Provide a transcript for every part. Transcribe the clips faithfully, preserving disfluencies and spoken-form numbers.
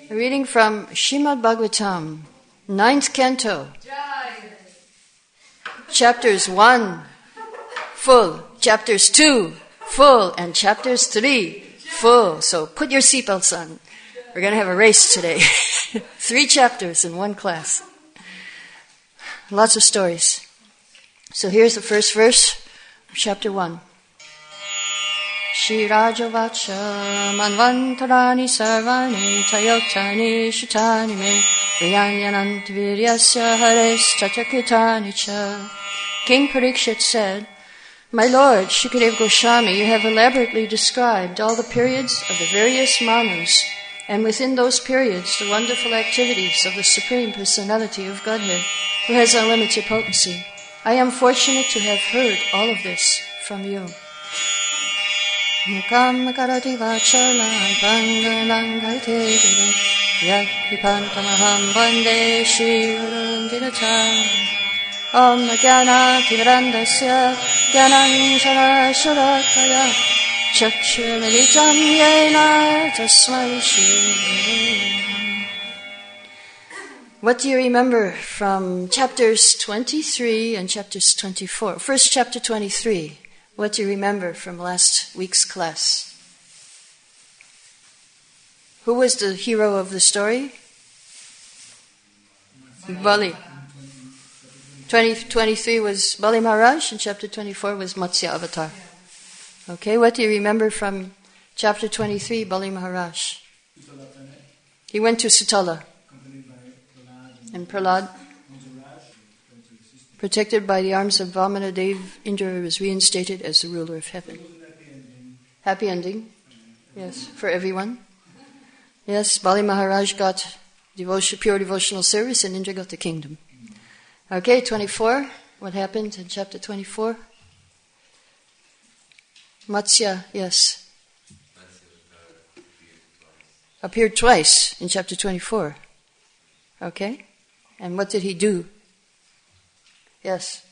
A reading from Srimad Bhagavatam, ninth canto, chapters one, full, chapters two, full, and chapters three, full. So put your seatbelts on. We're going to have a race today. Three chapters in one class. Lots of stories. So here's the first verse of chapter one. Shri Rajavacha Manvantarani Sarvani Tayoktani Shitani Me Riyanyanant Viryasya Hares Tatakritani Cha. King Parikshit said, "My Lord, Shukadeva Goswami, you have elaborately described all the periods of the various manus, and within those periods the wonderful activities of the Supreme Personality of Godhead, who has unlimited potency. I am fortunate to have heard all of this from you." Mukam karati vachalam pangalangaite yakripantamaham vande Shri Gurun Dinatan Om Jnana Timirandasya Jnanam Saraswarakaya Chakshurmilitam Yena Tasmai Shri. What do you remember from chapters twenty-three and chapters twenty-four? First, chapter twenty-three. What do you remember from last week's class? Who was the hero of the story? Bali. twenty, twenty-three was Bali Maharaj, and chapter twenty-four was Matsya Avatar. Okay, what do you remember from chapter twenty-three, Bali Maharaj? He went to Sutala. And Prahlad, protected by the arms of Vamana Dev, Indra was reinstated as the ruler of heaven. Happy ending. Yes, for everyone. Yes, Bali Maharaj got devotion, pure devotional service, and Indra got the kingdom. Okay, twenty-four. What happened in chapter twenty-four? Matsya, yes. Appeared twice in chapter twenty-four. Okay. And what did he do? Yes.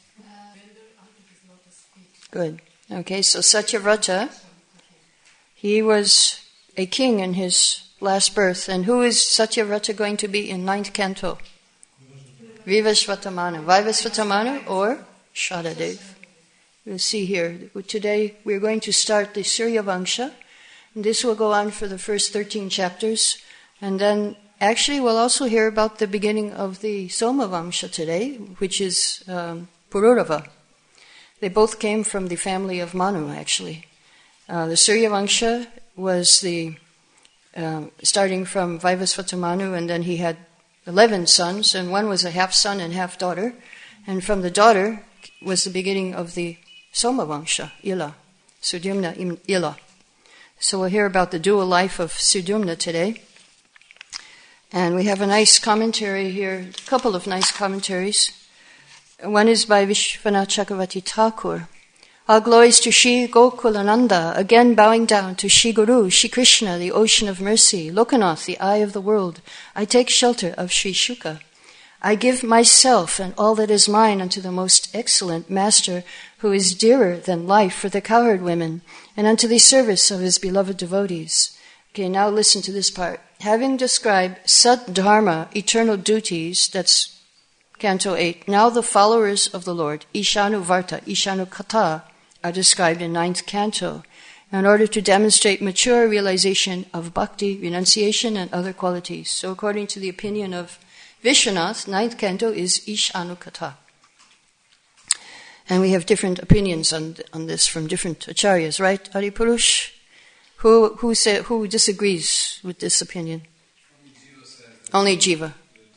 Good. Okay, so Satyavrata, he was a king in his last birth. And who is Satyavrata going to be in ninth canto? Vivasvatamana. Vivasvatamana or Shadadev. We'll see here. Today we're going to start the Suryavangsha. And this will go on for the first thirteen chapters. And then actually we'll also hear about the beginning of the Somavangsha today, which is um, Pururava. They both came from the family of Manu, actually. Uh, the Suryavangsha was the uh, starting from Vivasvata Manu, and then he had eleven sons, and one was a half son and half daughter. And from the daughter was the beginning of the Somavangsha, Ila, Sudumna Ila. So we'll hear about the dual life of Sudumna today. And we have a nice commentary here, a couple of nice commentaries. One is by Vishwanath Chakravarti Thakur. All glories to Shri Gokulananda, again bowing down to Shri Guru, Shri Krishna, the ocean of mercy, Lokanath, the eye of the world. I take shelter of Shri Shuka. I give myself and all that is mine unto the most excellent Master, who is dearer than life for the cowherd women, and unto the service of his beloved devotees. Okay, now listen to this part. Having described Sat Dharma, eternal duties, that's Canto eight, now the followers of the Lord, Ishanu Varta, Ishanu Kata, are described in ninth Canto, in order to demonstrate mature realization of bhakti, renunciation, and other qualities. So according to the opinion of Vishwanath, ninth Canto is Ishanu Kata. And we have different opinions on on this from different acharyas, right, Adipurush? Who who say, who disagrees with this opinion? Only Jiva.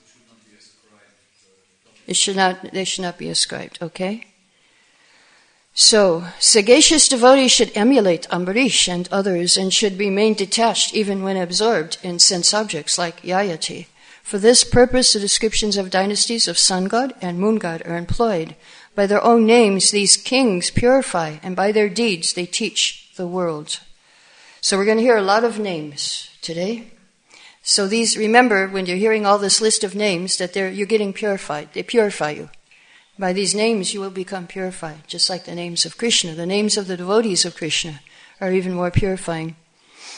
It should not. They should not be ascribed. Okay. So sagacious devotees should emulate Ambarish and others, and should remain detached even when absorbed in sense objects like Yayati. For this purpose, the descriptions of dynasties of sun god and moon god are employed. By their own names, these kings purify, and by their deeds, they teach the world. So we're going to hear a lot of names today. So these, remember, when you're hearing all this list of names, that they're, you're getting purified. They purify you. By these names, you will become purified, just like the names of Krishna. The names of the devotees of Krishna are even more purifying.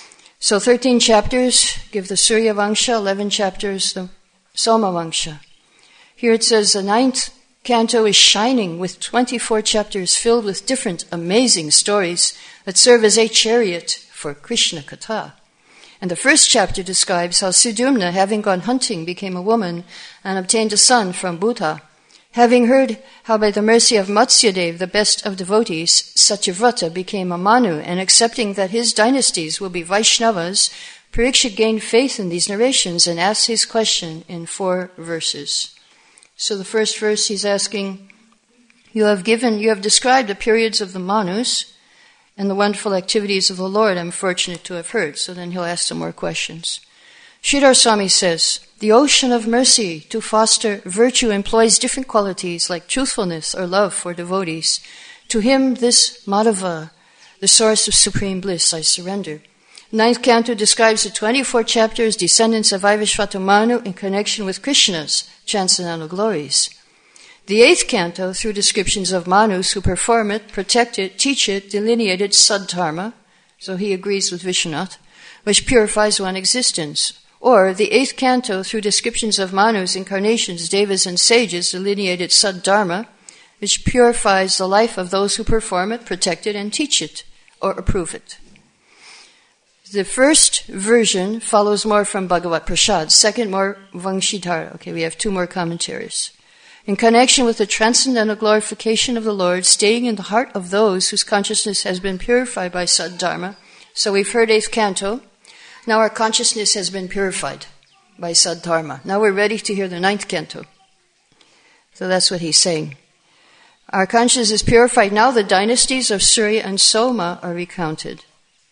So thirteen chapters give the Surya Vangsha, eleven chapters the Soma Vangsha. Here it says the ninth canto is shining with twenty-four chapters filled with different amazing stories that serve as a chariot for Krishna Katha. And the first chapter describes how Sudumna, having gone hunting, became a woman and obtained a son from Buddha. Having heard how by the mercy of Matsyadev, the best of devotees, Satyavrata became a Manu, and accepting that his dynasties will be Vaishnavas, Parikshit gained faith in these narrations and asked his question in four verses. So the first verse he's asking, you have given, you have described the periods of the Manus and the wonderful activities of the Lord I'm fortunate to have heard. So then he'll ask some more questions. Sridhar Swami says, the ocean of mercy to foster virtue employs different qualities like truthfulness or love for devotees. To him, this Madhava, the source of supreme bliss, I surrender. Ninth canto describes the twenty-four chapters, descendants of Vaivashvata Manu in connection with Krishna's transcendental glories. The eighth canto, through descriptions of Manus who perform it, protect it, teach it, delineated Saddharma, so he agrees with Vishwanath, which purifies one existence. Or the eighth canto, through descriptions of Manus, incarnations, devas, and sages, delineated Saddharma, which purifies the life of those who perform it, protect it, and teach it, or approve it. The first version follows more from Bhagavat Prasad, second more Vangshidhara. Okay, we have two more commentaries. In connection with the transcendental glorification of the Lord, staying in the heart of those whose consciousness has been purified by Saddharma. So we've heard eighth canto. Now our consciousness has been purified by Saddharma. Now we're ready to hear the ninth canto. So that's what he's saying. Our consciousness is purified. Now the dynasties of Surya and Soma are recounted.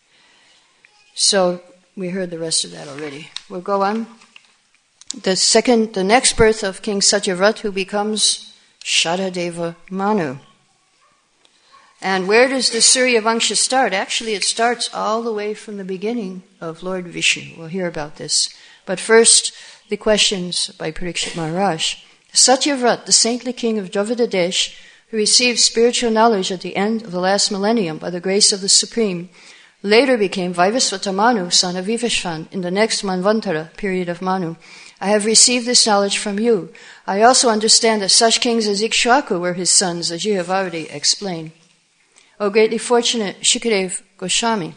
So we heard the rest of that already. We'll go on. The second, the next birth of King Satyavrat, who becomes Shadadeva Manu. And where does the Surya Vangsha start? Actually, it starts all the way from the beginning of Lord Vishnu. We'll hear about this. But first, the questions by Parikshit Maharaj. Satyavrat, the saintly king of Dravida Desh, who received spiritual knowledge at the end of the last millennium by the grace of the Supreme, later became Vaivasvata Manu, son of Vivashvan, in the next Manvantara period of Manu. I have received this knowledge from you. I also understand that such kings as Ikshvaku were his sons, as you have already explained. O greatly fortunate Shukadev Goswami.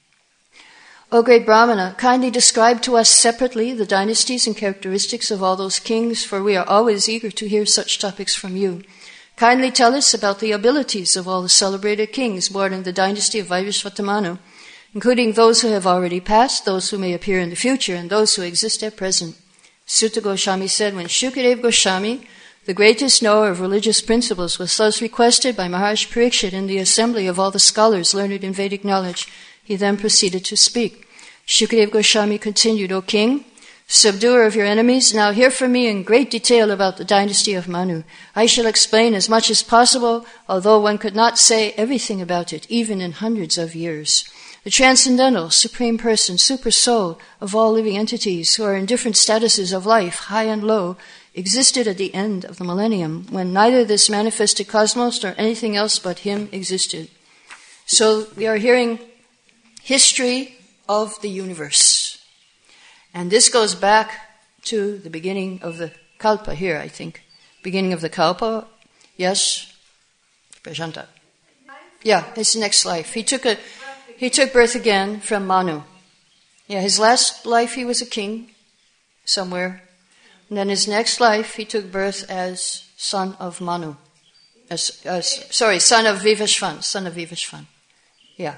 O great Brahmana, kindly describe to us separately the dynasties and characteristics of all those kings, for we are always eager to hear such topics from you. Kindly tell us about the abilities of all the celebrated kings born in the dynasty of Vaivashvata Manu, including those who have already passed, those who may appear in the future, and those who exist at present. Sutta Goswami said, when Shukadev Goswami, the greatest knower of religious principles, was thus requested by Maharaj Parikshit in the assembly of all the scholars learned in Vedic knowledge, he then proceeded to speak. Shukadev Goswami continued, O king, subduer of your enemies, now hear from me in great detail about the dynasty of Manu. I shall explain as much as possible, although one could not say everything about it, even in hundreds of years. The transcendental, supreme person, super soul of all living entities who are in different statuses of life, high and low, existed at the end of the millennium, when neither this manifested cosmos nor anything else but him existed. So we are hearing history of the universe. And this goes back to the beginning of the Kalpa here, I think. Beginning of the Kalpa, yes, Prajanta. Yeah, his next life. He took a he took birth again from Manu. Yeah, his last life he was a king somewhere. And then his next life he took birth as son of Manu. As, as sorry, son of Vivashvan. Son of Vivashvan. Yeah.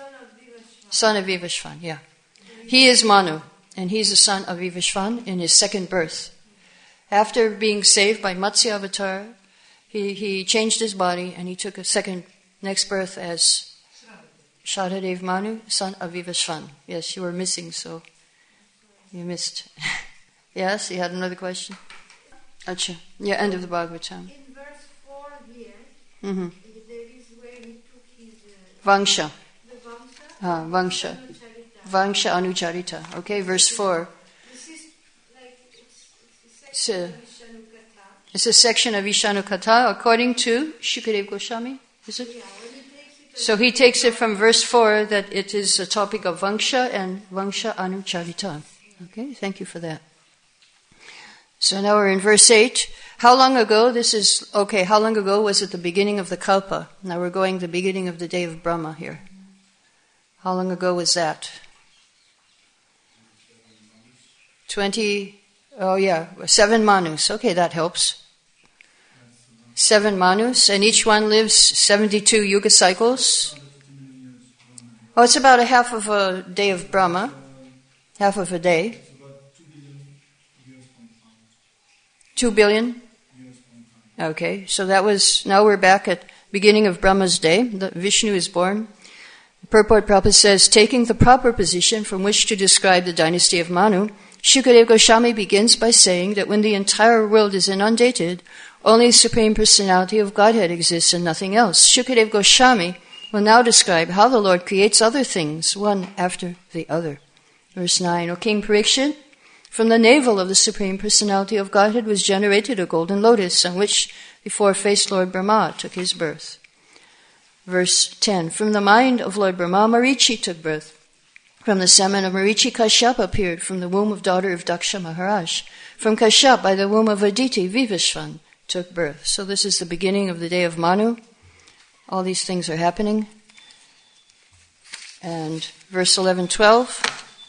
Son of Vivashvan, yeah. He is Manu, and he's the son of Vivashvan in his second birth. After being saved by Matsya Avatar, he, he changed his body and he took a second next birth as Shadadev Manu, son of Vivashvan. Yes, you were missing, so you missed. Yes, you had another question? Acha. Yeah, end of the Bhagavatam. In verse four here, mm-hmm. there is where he took his... Uh, Vangsha. The Vangsha? Ah, Vangsha. Anucharita. Vangsha Anucharita. Okay, verse four. This is like, it's, it's a So, section of Vishnu Katha. it's a section of Vishnu Katha according to Shukadev Goswami, is it? Yeah, when he takes it So he takes it from verse four that it is a topic of Vangsha and Vangsha Anucharita. Okay, thank you for that. So now we're in verse eight. How long ago, this is, okay, how long ago was it the beginning of the Kalpa? Now we're going the beginning of the day of Brahma here. How long ago was that? Twenty, oh yeah, seven manus. Okay, that helps. Seven manus, and each one lives seventy-two yuga cycles. Oh, it's about a half of a day of Brahma. Half of a day. Two billion? Okay, so that was, now we're back at beginning of Brahma's day. The Vishnu is born. Purport Prabhupada says, taking the proper position from which to describe the dynasty of Manu, Shukadeva Goswami begins by saying that when the entire world is inundated, only the Supreme Personality of Godhead exists and nothing else. Shukadeva Goswami will now describe how the Lord creates other things, one after the other. Verse nine, O King Parikshit, from the navel of the Supreme Personality of Godhead was generated a golden lotus, on which the four-faced Lord Brahma took his birth. Verse ten, from the mind of Lord Brahma, Marichi took birth. From the semen of Marichi, Kashyap appeared from the womb of daughter of Daksha Maharaj. From Kashyap, by the womb of Aditi, Vivishvan took birth. So this is the beginning of the day of Manu. All these things are happening. And verse eleven twelve,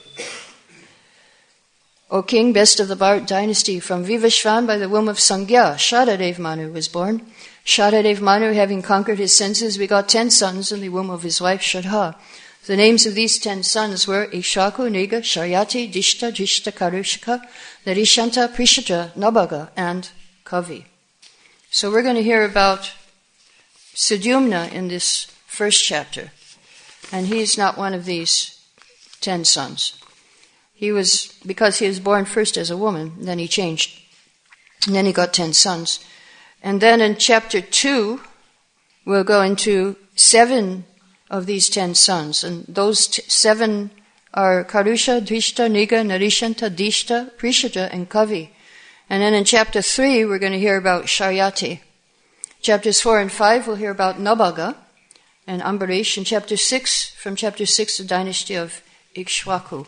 O king, best of the Bharat dynasty, from Vivishvan by the womb of Sangya, Shadadev Manu was born. Shadadev Manu, having conquered his senses, begot ten sons in the womb of his wife Shradha. The names of these ten sons were Ikshaku, Niga, Sharyati, Dishta, Jishta, Karushika, Narishanta, Prishata, Nabaga, and Kavi. So we're going to hear about Sudyumna in this first chapter. And he's not one of these ten sons. He was, because he was born first as a woman, then he changed. And then he got ten sons. And then in chapter two, we'll go into seven of these ten sons. And those t- seven are Karusha, Drishta, Niga, Narishanta, Dishta, Prishata, and Kavi. And then in chapter three, we're going to hear about Sharyati. Chapters four and five, we'll hear about Nabaga and Ambarish. In chapter six, from chapter six, the dynasty of Ikshwaku.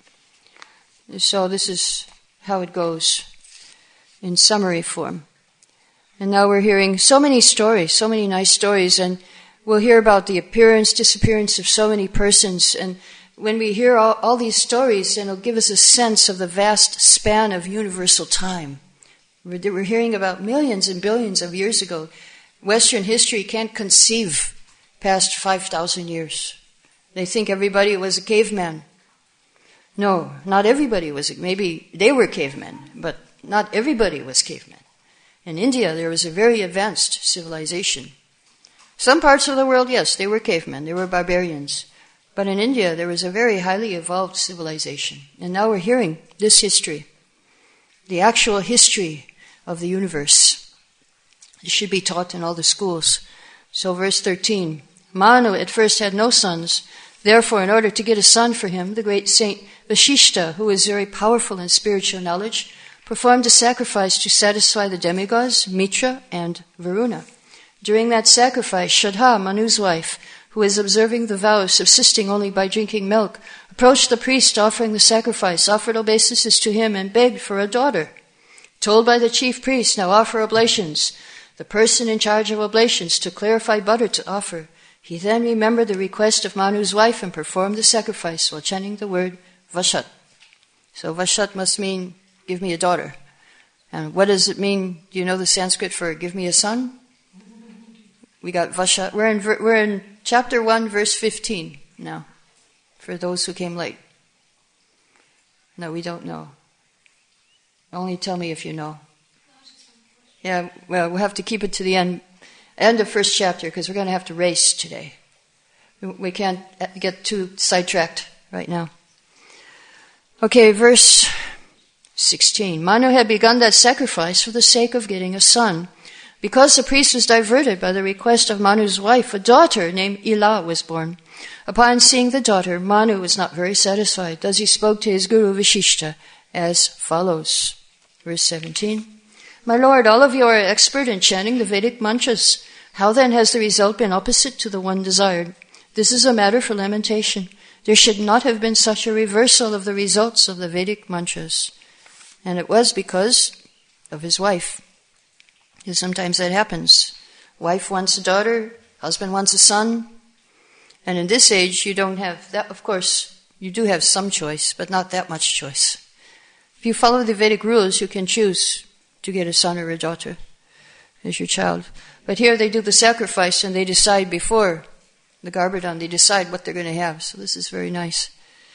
So this is how it goes in summary form. And now we're hearing so many stories, so many nice stories, and we'll hear about the appearance, disappearance of so many persons. And when we hear all, all these stories, then it'll give us a sense of the vast span of universal time. We're, we're hearing about millions and billions of years ago. Western history can't conceive past five thousand years. They think everybody was a caveman. No, not everybody was. Maybe they were cavemen, but not everybody was cavemen. In India, there was a very advanced civilization. Some parts of the world, yes, they were cavemen, they were barbarians. But in India, there was a very highly evolved civilization. And now we're hearing this history, the actual history of the universe. It should be taught in all the schools. So verse thirteen, Manu at first had no sons. Therefore, in order to get a son for him, the great saint Vashishta, who was very powerful in spiritual knowledge, performed a sacrifice to satisfy the demigods, Mitra and Varuna. During that sacrifice, Shradha, Manu's wife, who was observing the vow of subsisting only by drinking milk, approached the priest offering the sacrifice, offered obeisances to him, and begged for a daughter. Told by the chief priest, now offer oblations. The person in charge of oblations took clarified butter to offer. He then remembered the request of Manu's wife and performed the sacrifice while chanting the word Vashat. So Vashat must mean, give me a daughter. And what does it mean? Do you know the Sanskrit for give me a son? We got Vashat. We're in, we're in chapter one, verse fifteen now, for those who came late. No, we don't know. Only tell me if you know. Yeah, well, we'll have to keep it to the end. End of first chapter, because we're going to have to race today. We can't get too sidetracked right now. Okay, verse sixteen. Manu had begun that sacrifice for the sake of getting a son. Because the priest was diverted by the request of Manu's wife, a daughter named Ila was born. Upon seeing the daughter, Manu was not very satisfied. Thus he spoke to his guru Vashishta as follows. Verse seventeen. My lord, all of you are expert in chanting the Vedic mantras. How then has the result been opposite to the one desired? This is a matter for lamentation. There should not have been such a reversal of the results of the Vedic mantras. And it was because of his wife. Because sometimes that happens. Wife wants a daughter, husband wants a son. And in this age, you don't have that. Of course, you do have some choice, but not that much choice. If you follow the Vedic rules, you can choose to get a son or a daughter as your child. But here they do the sacrifice and they decide before the Garbhadan, they decide what they're going to have. So this is very nice.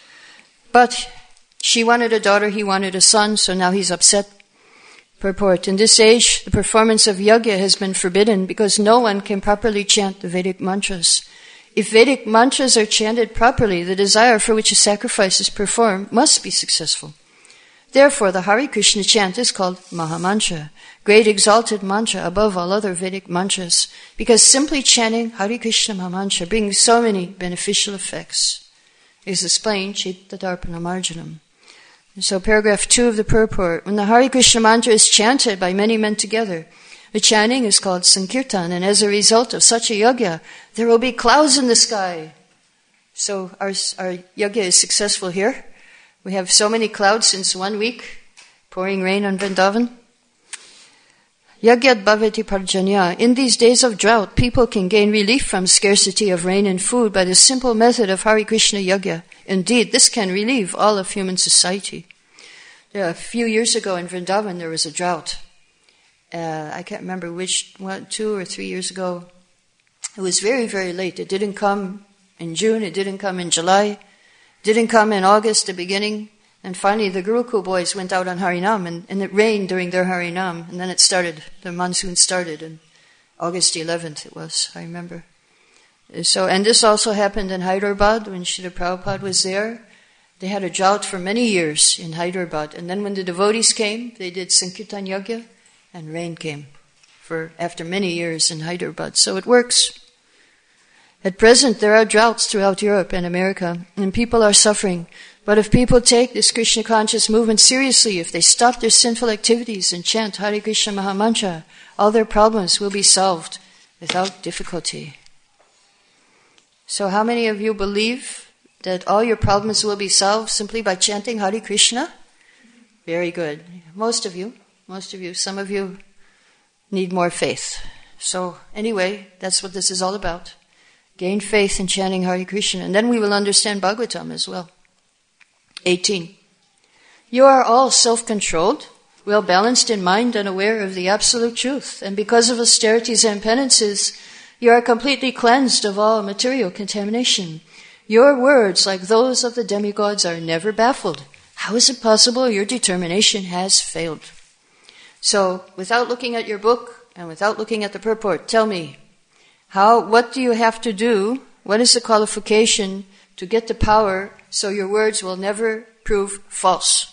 But she wanted a daughter, he wanted a son, so now he's upset. Purport. In this age, the performance of yajna has been forbidden because no one can properly chant the Vedic mantras. If Vedic mantras are chanted properly, the desire for which a sacrifice is performed must be successful. Therefore, the Hare Krishna chant is called Mahamantra, great exalted mantra above all other Vedic mantras, because simply chanting Hare Krishna Mahamantra brings so many beneficial effects. It is explained, Chittadarpana Marjanam. So paragraph two of the purport, when the Hare Krishna mantra is chanted by many men together, the chanting is called Sankirtan, and as a result of such a yajna, there will be clouds in the sky. So our, our yajna is successful here. We have so many clouds since one week, pouring rain on Vrindavan. Yagyat bhavati parjanya. In these days of drought, people can gain relief from scarcity of rain and food by the simple method of Hare Krishna yajna. Indeed, this can relieve all of human society. Yeah, a few years ago in Vrindavan, there was a drought. Uh, I can't remember which, one, two or three years ago. It was very, very late. It didn't come in June. It didn't come in July. Didn't come in August, the beginning. And finally, the Gurukul boys went out on Harinam, and, and it rained during their Harinam. And then it started, the monsoon started, and August eleventh it was, I remember. So, and this also happened in Hyderabad when Srila Prabhupada was there. They had a drought for many years in Hyderabad. And then when the devotees came, they did Sankirtan Yajna, and rain came for after many years in Hyderabad. So it works. At present, there are droughts throughout Europe and America, and people are suffering. But if people take this Krishna conscious movement seriously, if they stop their sinful activities and chant Hare Krishna Mahamantra, all their problems will be solved without difficulty. So how many of you believe that all your problems will be solved simply by chanting Hare Krishna? Very good. Most of you, most of you, some of you need more faith. So anyway, that's what this is all about. Gain faith in chanting Hare Krishna, and then we will understand Bhagavatam as well. eighteen. You are all self-controlled, well-balanced in mind and aware of the absolute truth, and because of austerities and penances, you are completely cleansed of all material contamination. Your words, like those of the demigods, are never baffled. How is it possible your determination has failed? So, without looking at your book and without looking at the purport, tell me, how? What do you have to do? What is the qualification to get the power so your words will never prove false?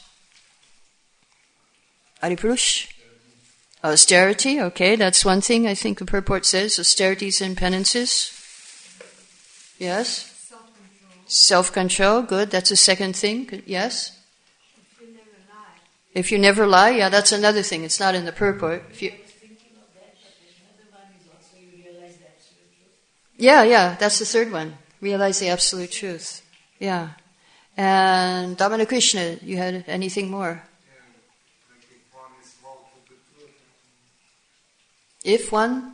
Adipurush? Austerity, okay, that's one thing I think the purport says, austerities and penances. Yes? Self-control. Self-control, good, that's a second thing, yes? If you never lie. If you never lie, yeah, that's another thing, it's not in the purport. If you, yeah, yeah, that's the third one, realize the absolute truth. Yeah. And Damana Krishna, you had anything more? If one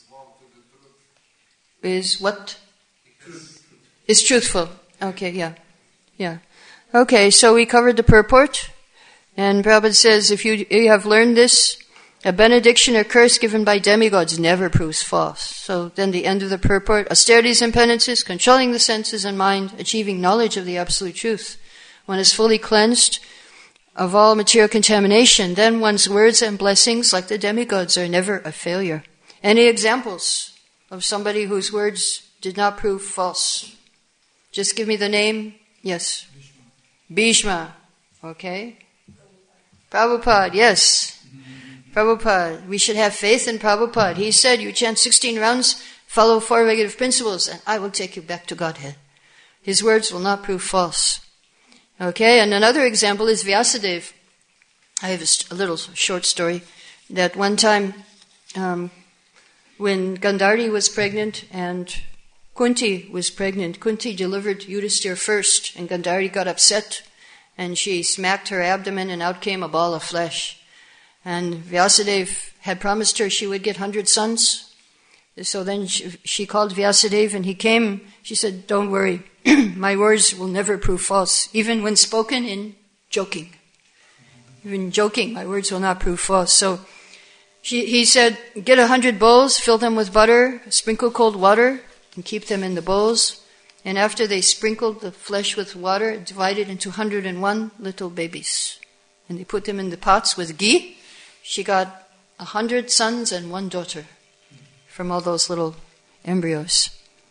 is what? Is truthful. Okay, yeah. Yeah. Okay, so we covered the purport. And Prabhupada says, if you, you have learned this, a benediction or curse given by demigods never proves false. So then the end of the purport, austerities and penances, controlling the senses and mind, achieving knowledge of the absolute truth. One is fully cleansed of all material contamination, then one's words and blessings, like the demigods, are never a failure. Any examples of somebody whose words did not prove false? Just give me the name. Yes. Bhishma. Okay. Prabhupada. Yes. Prabhupada. We should have faith in Prabhupada. He said, you chant sixteen rounds, follow four negative principles, and I will take you back to Godhead. His words will not prove false. Okay, and another example is Vyasadeva. I have a, st- a little short story that one time um, when Gandhari was pregnant and Kunti was pregnant, Kunti delivered Yudhishthira first, and Gandhari got upset, and she smacked her abdomen, and out came a ball of flesh. And Vyasadeva had promised her she would get hundred sons. So then she, she called Vyasadeva, and he came. She said, "Don't worry, my words will never prove false, even when spoken in joking. Even joking, my words will not prove false." So she, he said, "Get a hundred bowls, fill them with butter, sprinkle cold water, and keep them in the bowls." And after they sprinkled the flesh with water, divided into one hundred and one little babies. And they put them in the pots with ghee. She got a hundred sons and one daughter from all those little embryos.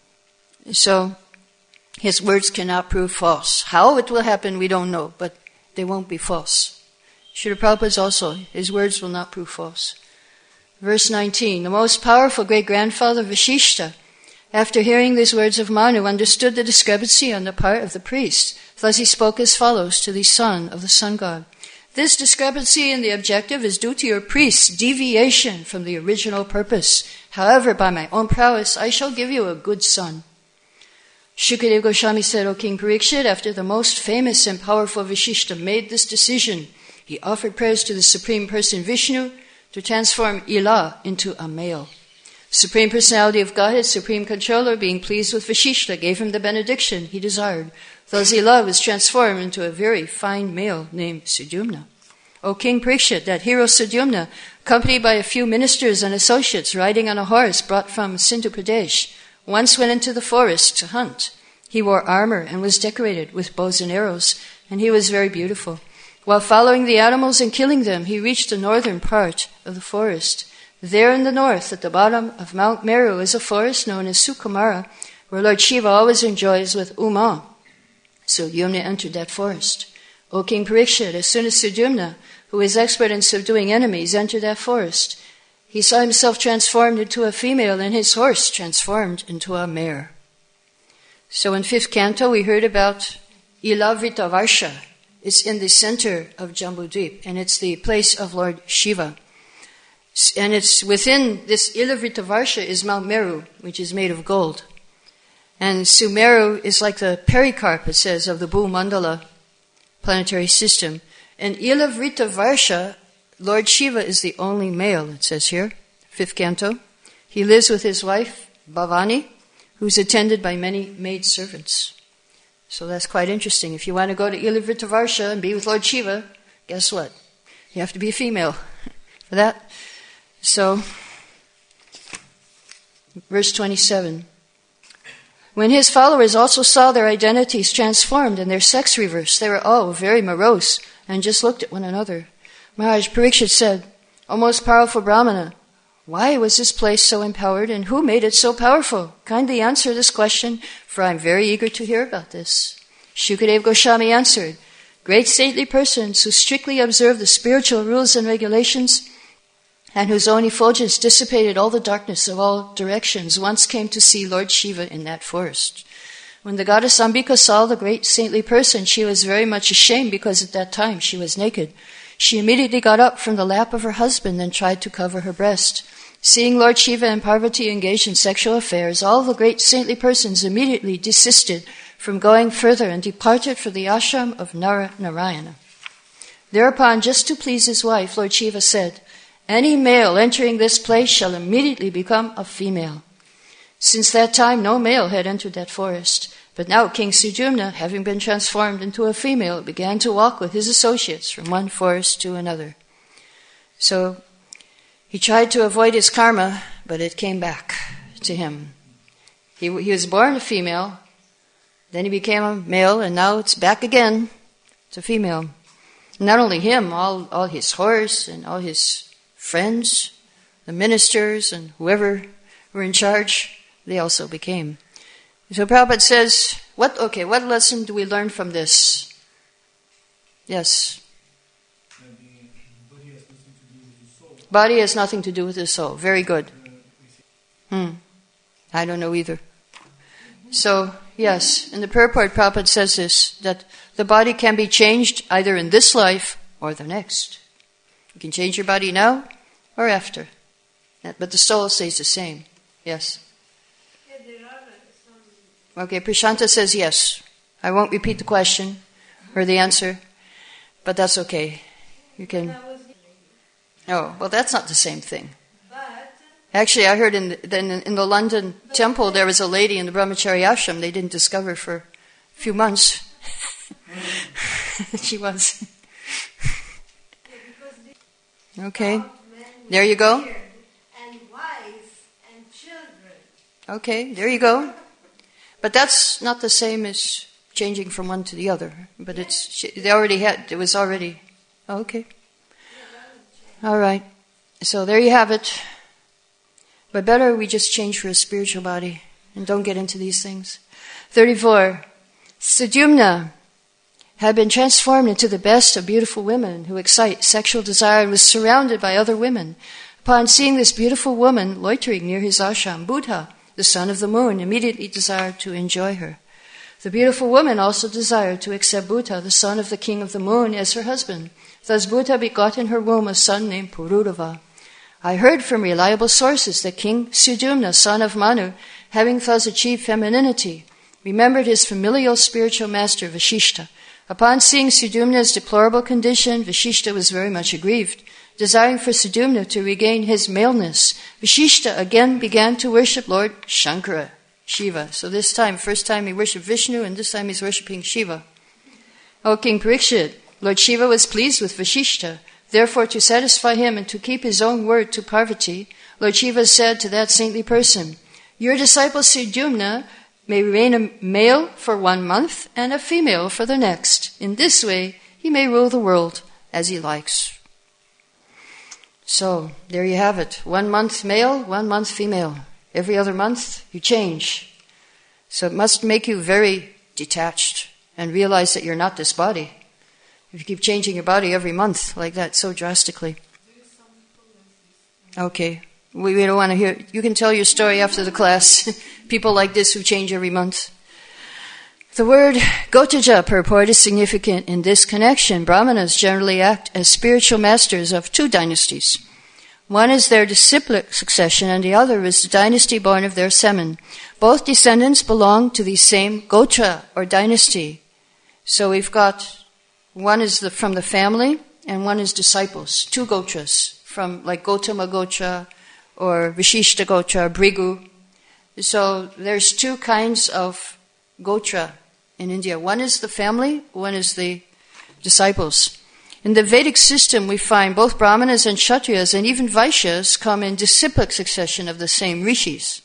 So his words cannot prove false. How it will happen, we don't know, but they won't be false. Srila Prabhupada's also, his words will not prove false. Verse nineteen, the most powerful great-grandfather Vashishta, after hearing these words of Manu, understood the discrepancy on the part of the priest. Thus he spoke as follows to the son of the sun god. This discrepancy in the objective is due to your priest's deviation from the original purpose. However, by my own prowess, I shall give you a good son. Shukadeva Goswami said, O King Parikshit, after the most famous and powerful Vashishta made this decision, he offered prayers to the Supreme Person Vishnu to transform Ila into a male. Supreme Personality of Godhead, Supreme Controller, being pleased with Vashishta, gave him the benediction he desired. Thus Ila was transformed into a very fine male named Sudyumna. O King Parikshit, that hero Sudyumna, accompanied by a few ministers and associates riding on a horse brought from Sindhu Pradesh, once went into the forest to hunt. He wore armor and was decorated with bows and arrows, and he was very beautiful. While following the animals and killing them, he reached the northern part of the forest. There in the north, at the bottom of Mount Meru, is a forest known as Sukumara, where Lord Shiva always enjoys with Uma. Sudyumna entered that forest. O King Parikshit, as soon as Sudyumna, who is expert in subduing enemies, entered that forest, he saw himself transformed into a female and his horse transformed into a mare. So in fifth canto, we heard about Ilavrita It's in the center of Jambudvip, and it's the place of Lord Shiva. And it's within this Ilavrita is Mount Meru, which is made of gold. And Sumeru is like the pericarp, it says, of the Bhumandala planetary system. And Ilavrita Varsha, Lord Shiva is the only male, it says here, fifth canto. He lives with his wife, Bhavani, who's attended by many maid servants. So that's quite interesting. If you want to go to Ilavrita Varsha and be with Lord Shiva, guess what? You have to be a female for that. So, verse twenty-seven. When his followers also saw their identities transformed and their sex reversed, they were all very morose and just looked at one another. Maharaj Parikshit said, O most powerful Brahmana, why was this place so empowered and who made it so powerful? Kindly answer this question, for I am very eager to hear about this. Shukadeva Goswami answered, Great saintly persons who strictly observe the spiritual rules and regulations and whose own effulgence dissipated all the darkness of all directions, once came to see Lord Shiva in that forest. When the goddess Ambika saw the great saintly person, she was very much ashamed because at that time she was naked. She immediately got up from the lap of her husband and tried to cover her breast. Seeing Lord Shiva and Parvati engaged in sexual affairs, all the great saintly persons immediately desisted from going further and departed for the ashram of Nara Narayana. Thereupon, just to please his wife, Lord Shiva said, Any male entering this place shall immediately become a female. Since that time, no male had entered that forest. But now King Sudyumna, having been transformed into a female, began to walk with his associates from one forest to another. So he tried to avoid his karma, but it came back to him. He, he was born a female, then he became a male, and now it's back again to female. Not only him, all, all his horse and all his friends, the ministers and whoever were in charge, they also became. So Prabhupada says, what, okay, what lesson do we learn from this? Yes. Body has nothing to do with the soul. Very good. Hmm. I don't know either. So, yes, in the purport, Prabhupada says this, that the body can be changed either in this life or the next. You can change your body now or after. But the soul stays the same. Yes. Yeah, there are some. Okay, Prashanta says yes. I won't repeat the question or the answer, but that's okay. You can. Oh, well, that's not the same thing. But Actually, I heard in the, in, in the London temple there was a lady in the Brahmachari ashram they didn't discover for a few months. She was. Okay. There you go. And wives and children. Okay, there you go. But that's not the same as changing from one to the other. But it's she, they already had. It was already. Okay. All right. So there you have it. But better we just change for a spiritual body and don't get into these things. thirty-four. Sudyumna had been transformed into the best of beautiful women who excite sexual desire and was surrounded by other women. Upon seeing this beautiful woman loitering near his ashram, Buddha, the son of the moon, immediately desired to enjoy her. The beautiful woman also desired to accept Buddha, the son of the king of the moon, as her husband. Thus Buddha begot in her womb a son named Pururava. I heard from reliable sources that King Sudyumna, son of Manu, having thus achieved femininity, remembered his familial spiritual master, Vashishta. Upon seeing Sudyumna's deplorable condition, Vashishta was very much aggrieved. Desiring for Sudyumna to regain his maleness, Vashishta again began to worship Lord Shankara, Shiva. So this time, first time he worshipped Vishnu, and this time he's worshipping Shiva. O King Parikshit, Lord Shiva was pleased with Vashishta. Therefore, to satisfy him and to keep his own word to Parvati, Lord Shiva said to that saintly person, "Your disciple Sudyumna may remain a male for one month and a female for the next. In this way, he may rule the world as he likes." So, there you have it. One month male, one month female. Every other month, you change. So it must make you very detached and realize that you're not this body. If you keep changing your body every month like that so drastically. Okay. We, we don't want to hear. You can tell your story after the class. People like this who change every month. The word Gotaja purport is significant in this connection. Brahmanas generally act as spiritual masters of two dynasties. One is their disciplic succession and the other is the dynasty born of their semen. Both descendants belong to the same Gotra or dynasty. So we've got one is the, from the family and one is disciples. Two Gotras from like Gotama Gotra or Vishishta Gotra, Brigu. So there's two kinds of Gotra in India. One is the family, one is the disciples. In the Vedic system, we find both Brahmanas and Kshatriyas and even Vaishyas come in disciplic succession of the same rishis.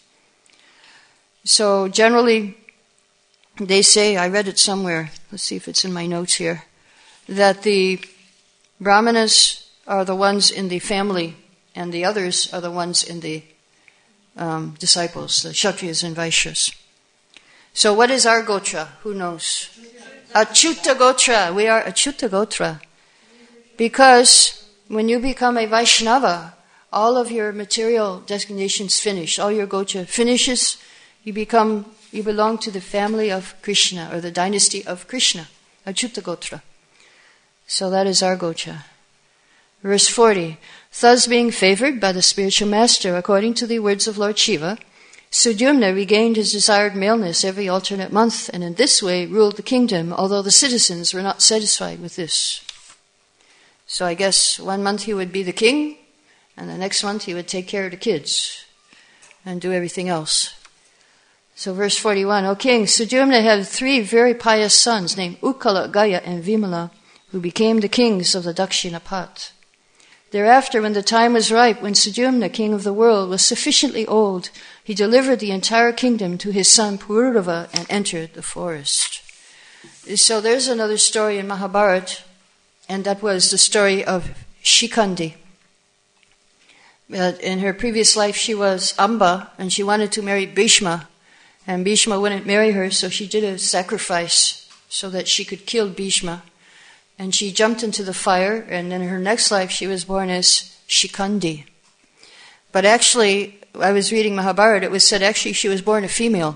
So generally, they say, I read it somewhere, let's see if it's in my notes here, that the Brahmanas are the ones in the family and the others are the ones in the um, disciples, the Kshatriyas and Vaishyas. So what is our Gotra? Who knows? Achyuta Gotra. We are Achyuta Gotra. Because when you become a Vaishnava, all of your material designations finish. All your Gotra finishes. You become, you belong to the family of Krishna or the dynasty of Krishna. Achyuta Gotra. So that is our Gotra. Verse forty. Thus being favored by the spiritual master, according to the words of Lord Shiva, Sudyumna regained his desired maleness every alternate month, and in this way ruled the kingdom, although the citizens were not satisfied with this. So I guess one month he would be the king, and the next month he would take care of the kids and do everything else. So verse forty-one, O king, Sudyumna had three very pious sons named Ukkala, Gaya, and Vimala, who became the kings of the Dakshinapat. Thereafter, when the time was ripe, when Sudyumna, king of the world, was sufficiently old, he delivered the entire kingdom to his son Pururava and entered the forest. So there's another story in Mahabharata, and that was the story of Shikandi. Uh, in her previous life, she was Amba, and she wanted to marry Bhishma, and Bhishma wouldn't marry her, so she did a sacrifice so that she could kill Bhishma. And she jumped into the fire, and in her next life she was born as Shikandi. But actually, I was reading Mahabharata, it was said actually she was born a female.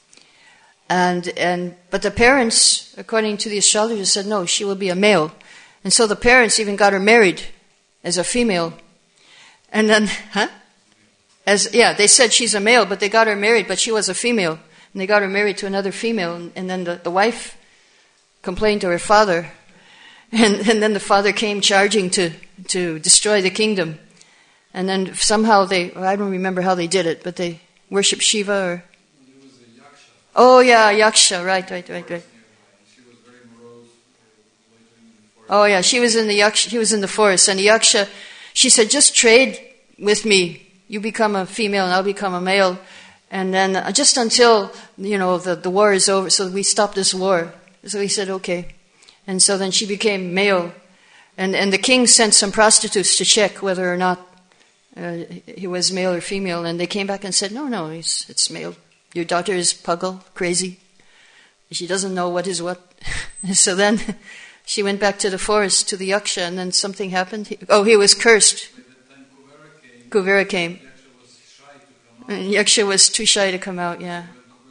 And and but the parents, according to the astrologers, said no, she will be a male. And so the parents even got her married as a female. And then, huh? as yeah, they said she's a male, but they got her married, but she was a female. And they got her married to another female, and, and then the, the wife complained to her father. And, and then the father came charging to, to destroy the kingdom. And then somehow they, I don't remember how they did it, but they worshiped Shiva or... It was a yaksha. Oh yeah, yaksha, right, right, right, right. She was very morose, uh, later in the forest. Oh yeah, she was in the yaksha, he was in the forest, and the yaksha, she said, just trade with me. You become a female and I'll become a male. And then uh, just until, you know, the, the war is over, so we stop this war. So he said, okay. And so then she became male. And, and the king sent some prostitutes to check whether or not uh, he was male or female. And they came back and said, no, no, he's, it's male. Your daughter is puggle, crazy. She doesn't know what is what. So then she went back to the forest, to the yaksha, and then something happened. He, oh, he was cursed. Kuvera came. And yaksha was too shy to come out, yeah.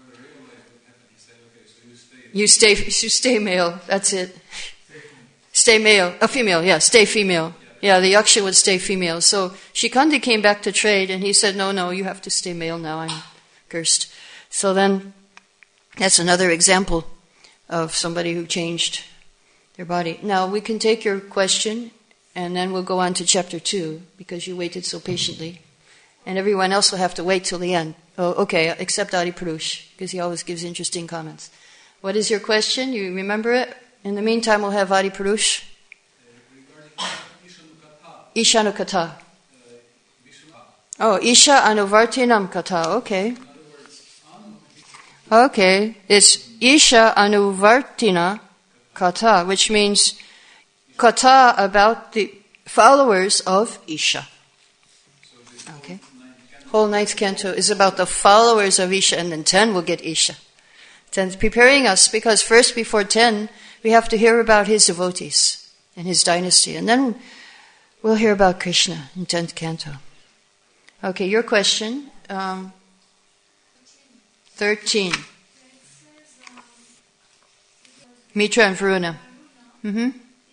You stay, you stay male, that's it. Stay male, a female, yeah, stay female. Yeah, the yaksha would stay female. So Shikandi came back to trade, and he said, no, no, you have to stay male now, I'm cursed. So then, that's another example of somebody who changed their body. Now, we can take your question, and then we'll go on to chapter two, because you waited so patiently. And everyone else will have to wait till the end. Oh, okay, except Adi Purush, because he always gives interesting comments. What is your question? You remember it? In the meantime, we'll have Adi Purush. Isha Anukatha. Oh, Isha Anuvartinam Katha, okay. Okay, it's Isha Anuvartina Katha, which means Katha about the followers of Isha. Okay. Whole ninth canto is about the followers of Isha, and then ten will get Isha. Ten preparing us, because first before ten, we have to hear about his devotees and his dynasty, and then we'll hear about Krishna in tenth canto. Okay, your question. Um, thirteen. Mitra and Varuna. Mm-hmm.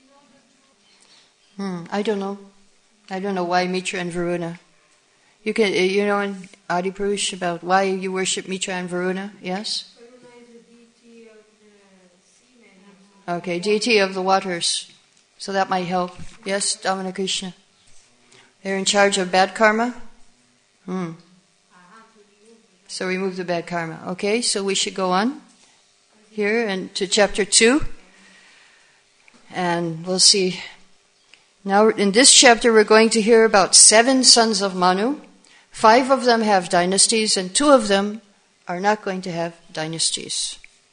Hmm, I don't know. I don't know why Mitra and Varuna. You can, you know, in Adi Purush about why you worship Mitra and Varuna. Yes. Varuna is the deity of the seamen. Okay, deity of the waters. So that might help. Yes, Damana Krishna. They're in charge of bad karma. Hmm. So remove the bad karma. Okay, so we should go on here and to chapter two. And we'll see. Now in this chapter we're going to hear about seven sons of Manu. Five of them have dynasties and two of them are not going to have dynasties.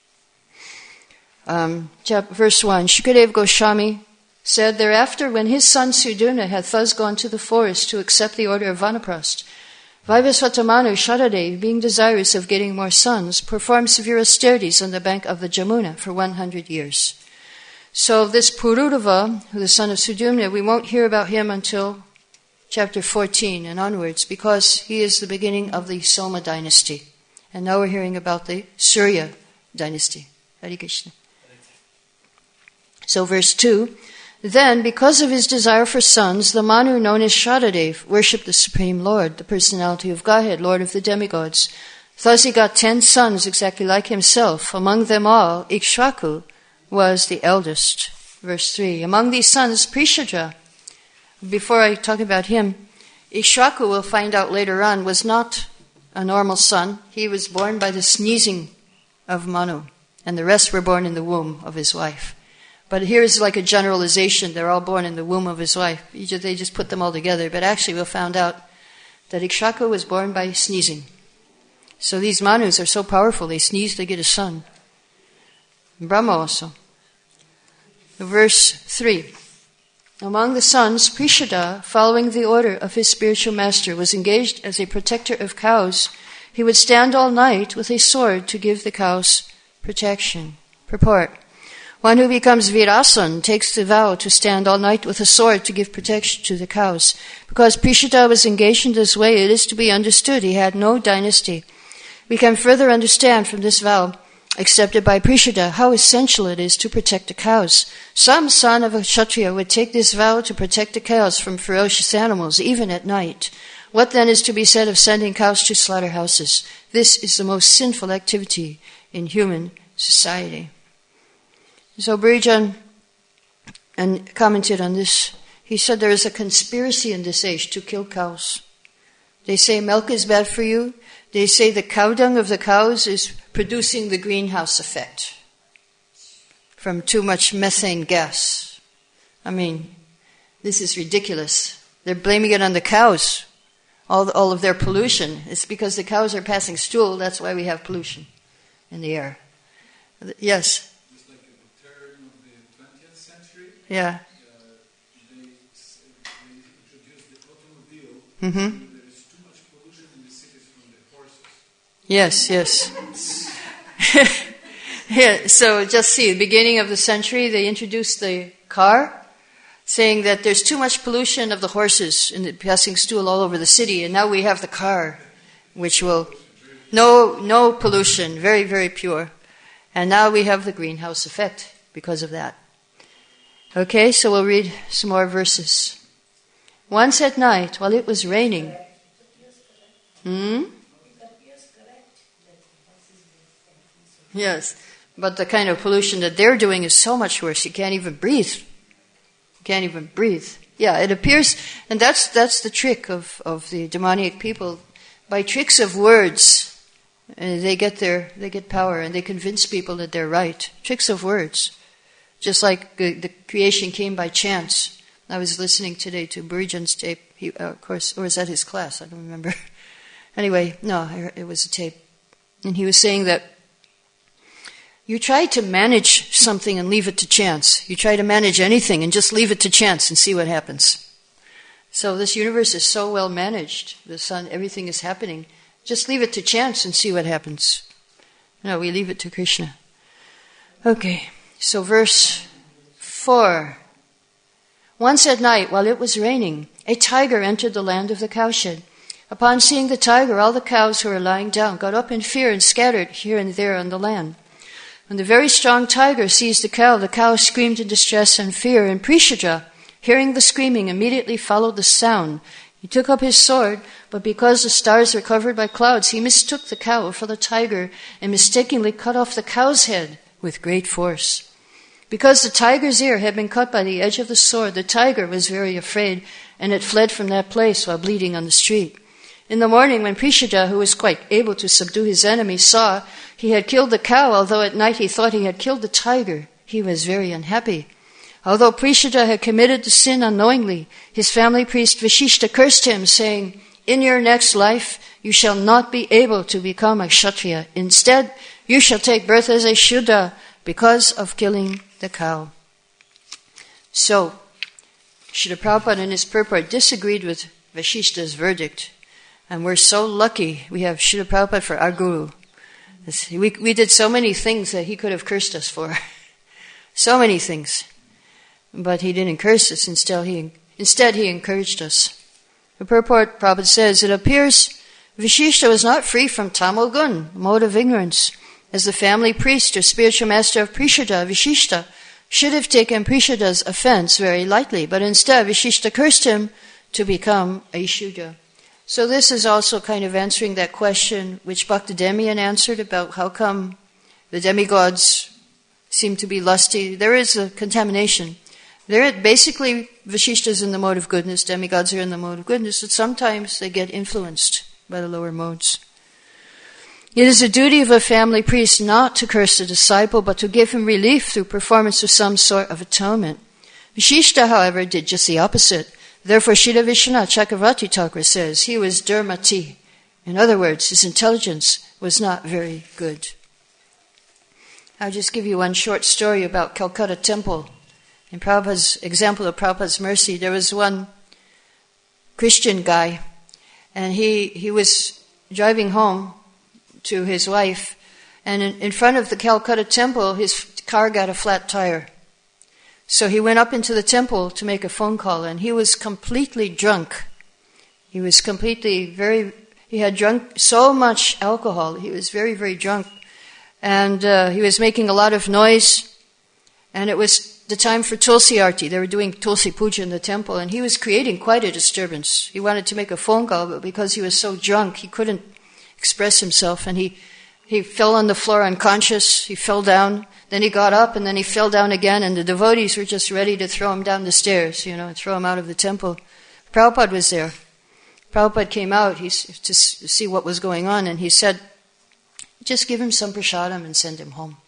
Um, chap- verse one, Shukadeva Goswami said, thereafter when his son Sudurna had thus gone to the forest to accept the order of Vanaprastha, Vaivasvata Manu Sharadev, being desirous of getting more sons, performed severe austerities on the bank of the Jamuna for one hundred years. So this Pururava, the son of Sudurna, we won't hear about him until chapter fourteen and onwards, because he is the beginning of the Soma dynasty. And now we're hearing about the Surya dynasty. Hare Krishna. So verse two, then because of his desire for sons, the Manu known as Sharadev worshipped the Supreme Lord, the personality of Godhead, Lord of the demigods. Thus he got ten sons exactly like himself. Among them all, Ikshvaku was the eldest. Verse three, among these sons, Prishadra, before I talk about him, Ikshvaku, we'll find out later on, was not a normal son. He was born by the sneezing of Manu, and the rest were born in the womb of his wife. But here's like a generalization. They're all born in the womb of his wife. They just put them all together. But actually we'll find out that Ikshvaku was born by sneezing. So these Manus are so powerful, they sneeze, they get a son. Brahma also. Verse three. Among the sons, Prishada, following the order of his spiritual master, was engaged as a protector of cows. He would stand all night with a sword to give the cows protection. Purport. One who becomes Virasan takes the vow to stand all night with a sword to give protection to the cows. Because Prishada was engaged in this way, it is to be understood he had no dynasty. We can further understand from this vow, accepted by Prishada, how essential it is to protect the cows. Some son of a Kshatriya would take this vow to protect the cows from ferocious animals, even at night. What then is to be said of sending cows to slaughterhouses? This is the most sinful activity in human society. So Burijan and commented on this. He said there is a conspiracy in this age to kill cows. They say milk is bad for you. They say the cow dung of the cows is producing the greenhouse effect from too much methane gas. I mean, this is ridiculous. They're blaming it on the cows, all, all of their pollution. It's because the cows are passing stool, that's why we have pollution in the air. Yes? Just like at the turn of the twentieth century, Yeah. uh, they, they introduced the automobile. Mm-hmm. There is too much pollution in the cities from the horses. Yes, yes. Yeah, so just see, the beginning of the century, they introduced the car, saying that there's too much pollution of the horses in the passing stool all over the city, and now we have the car, which will, no, no pollution, very, very pure. And now we have the greenhouse effect because of that. Okay, so we'll read some more verses. Once at night, while it was raining, hmm? Yes, but the kind of pollution that they're doing is so much worse. You can't even breathe. You can't even breathe. Yeah, it appears, and that's that's the trick of, of the demoniac people. By tricks of words, uh, they get their they get power, and they convince people that they're right. Tricks of words, just like the, the creation came by chance. I was listening today to Burijan's tape. He, uh, of course, or was that his class? I don't remember. Anyway, no, it was a tape, and he was saying that. You try to manage something and leave it to chance. You try to manage anything and just leave it to chance and see what happens. So this universe is so well managed. The sun, everything is happening. Just leave it to chance and see what happens. No, we leave it to Krishna. Okay, so verse four. Once at night, while it was raining, a tiger entered the land of the cowshed. Upon seeing the tiger, all the cows who were lying down got up in fear and scattered here and there on the land. When the very strong tiger seized the cow, the cow screamed in distress and fear, and Prishaja, hearing the screaming, immediately followed the sound. He took up his sword, but because the stars were covered by clouds, he mistook the cow for the tiger and mistakenly cut off the cow's head with great force. Because the tiger's ear had been cut by the edge of the sword, the tiger was very afraid, and it fled from that place while bleeding on the street. In the morning, when Prishaja, who was quite able to subdue his enemy, saw he had killed the cow, although at night he thought he had killed the tiger, he was very unhappy. Although Prishaja had committed the sin unknowingly, his family priest Vashishta cursed him, saying, "In your next life, you shall not be able to become a Kshatriya. Instead, you shall take birth as a Shuddha because of killing the cow." So, Srila Prabhupada in his purport disagreed with Vashishta's verdict. And we're so lucky we have Srila Prabhupada for our guru. We, we did so many things that he could have cursed us for. So many things. But he didn't curse us. Instead, he, instead, he encouraged us. The purport, Prabhupada says, it appears Vashishta was not free from tamal gun, mode of ignorance. As the family priest or spiritual master of Prishaja, Vashishta should have taken Prishada's offense very lightly. But instead, Vashishta cursed him to become a Shuddha. So this is also kind of answering that question which Bhaktademiyan answered about how come the demigods seem to be lusty. There is a contamination. There, basically, Vashishta is in the mode of goodness, demigods are in the mode of goodness, but sometimes they get influenced by the lower modes. It is the duty of a family priest not to curse the disciple, but to give him relief through performance of some sort of atonement. Vashishta, however, did just the opposite. Therefore, Srila Vishwanath Chakravarti Thakur says he was Dharmati. In other words, his intelligence was not very good. I'll just give you one short story about Calcutta Temple. In Prabhupada's example of Prabhupada's mercy, there was one Christian guy, and he, he was driving home to his wife, and in, in front of the Calcutta Temple, his car got a flat tire. So he went up into the temple to make a phone call, and he was completely drunk. He was completely very, he had drunk so much alcohol. He was very, very drunk. And uh, he was making a lot of noise. And it was the time for Tulsi Arti. They were doing Tulsi Puja in the temple, and he was creating quite a disturbance. He wanted to make a phone call, but because he was so drunk, he couldn't express himself, and he, he fell on the floor unconscious. He fell down. Then he got up, and then he fell down again, and the devotees were just ready to throw him down the stairs, you know, and throw him out of the temple. Prabhupada was there. Prabhupada came out he, to see what was going on, and he said, just give him some prasadam and send him home.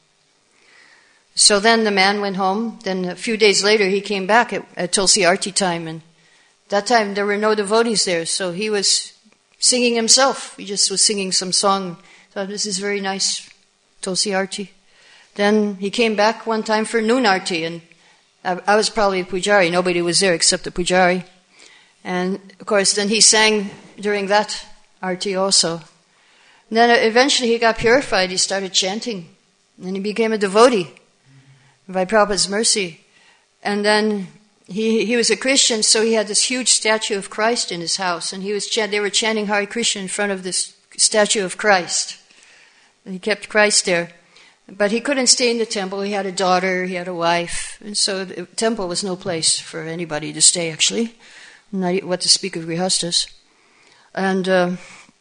So then the man went home. Then a few days later, he came back at, at Tulsi Arti time, and that time there were no devotees there, so he was singing himself. He just was singing some song. Thought, this is very nice, Tulsi Arti. Then he came back one time for noon Arti, and I, I was probably a pujari. Nobody was there except the pujari. And of course, then he sang during that Arti also. And then eventually he got purified. He started chanting, and he became a devotee by Prabhupada's mercy. And then he he was a Christian, so he had this huge statue of Christ in his house, and he was chant, they were chanting Hare Krishna in front of this statue of Christ. And he kept Christ there. But he couldn't stay in the temple. He had a daughter, he had a wife, and so the temple was no place for anybody to stay, actually. Not what to speak of grihastas. And uh,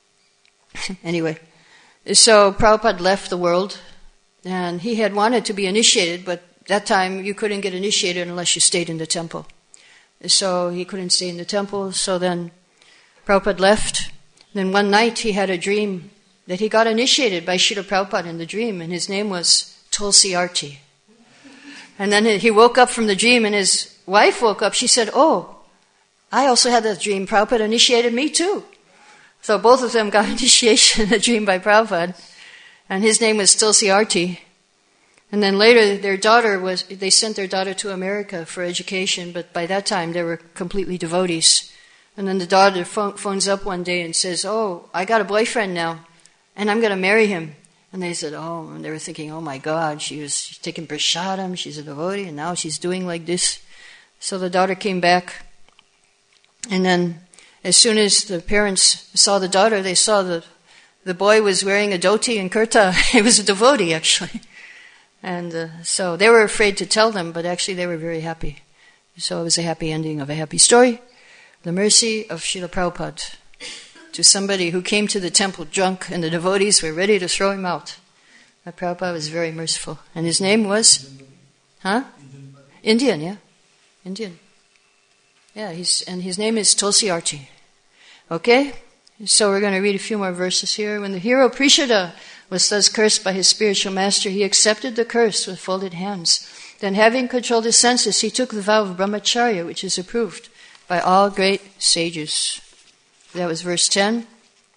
anyway, so Prabhupada left the world, and he had wanted to be initiated, but that time you couldn't get initiated unless you stayed in the temple. So he couldn't stay in the temple, so then Prabhupada left. Then one night he had a dream that he got initiated by Srila Prabhupada in the dream, and his name was Tulsi Arti. And then he woke up from the dream, and his wife woke up. She said, oh, I also had that dream. Prabhupada initiated me too. So both of them got initiation in a dream by Prabhupada. And his name was Tulsi Arti. And then later their daughter was, they sent their daughter to America for education, but by that time they were completely devotees. And then the daughter phones up one day and says, oh, I got a boyfriend now, and I'm going to marry him. And they said, oh, and they were thinking, oh my God, she was taking prasadam, she's a devotee, and now she's doing like this. So the daughter came back, and then as soon as the parents saw the daughter, they saw the the boy was wearing a dhoti and kurta. He was a devotee, actually. And uh, so they were afraid to tell them, but actually they were very happy. So it was a happy ending of a happy story. The mercy of Srila Prabhupada to somebody who came to the temple drunk, and the devotees were ready to throw him out. But Prabhupada was very merciful. And his name was? Huh? Indian, yeah. Indian. Yeah, he's, and his name is Tulsi Arti. Okay? So we're going to read a few more verses here. When the hero Prishada was thus cursed by his spiritual master, he accepted the curse with folded hands. Then, having controlled his senses, he took the vow of brahmacharya, which is approved by all great sages. That was verse ten.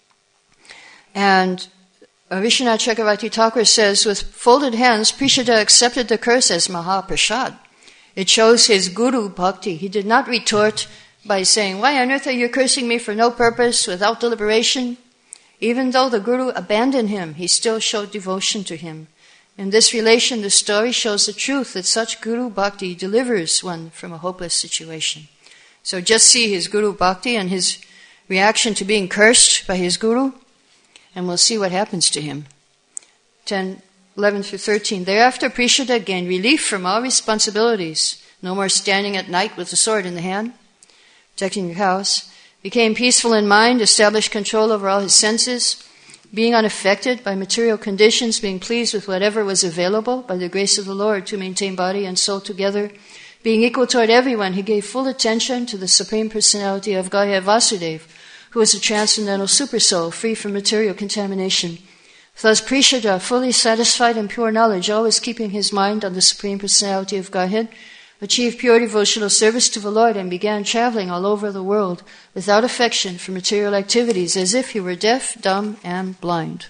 And Vishwanath Chakravarti Thakur says, with folded hands, Prishada accepted the curse as Mahaprasad. It shows his guru bhakti. He did not retort by saying, why on earth are you cursing me for no purpose, without deliberation? Even though the guru abandoned him, he still showed devotion to him. In this relation, the story shows the truth that such guru bhakti delivers one from a hopeless situation. So just see his guru bhakti and his reaction to being cursed by his guru, and we'll see what happens to him. ten, eleven through thirteen. Thereafter, Prishada gained relief from all responsibilities. No more standing at night with the sword in the hand, protecting your house. Became peaceful in mind, established control over all his senses, being unaffected by material conditions, being pleased with whatever was available by the grace of the Lord to maintain body and soul together. Being equal toward everyone, he gave full attention to the Supreme Personality of Godhead Vasudeva, who was a transcendental supersoul, free from material contamination. Thus Prishada, fully satisfied in pure knowledge, always keeping his mind on the Supreme Personality of Godhead, achieved pure devotional service to the Lord and began traveling all over the world without affection for material activities, as if he were deaf, dumb, and blind.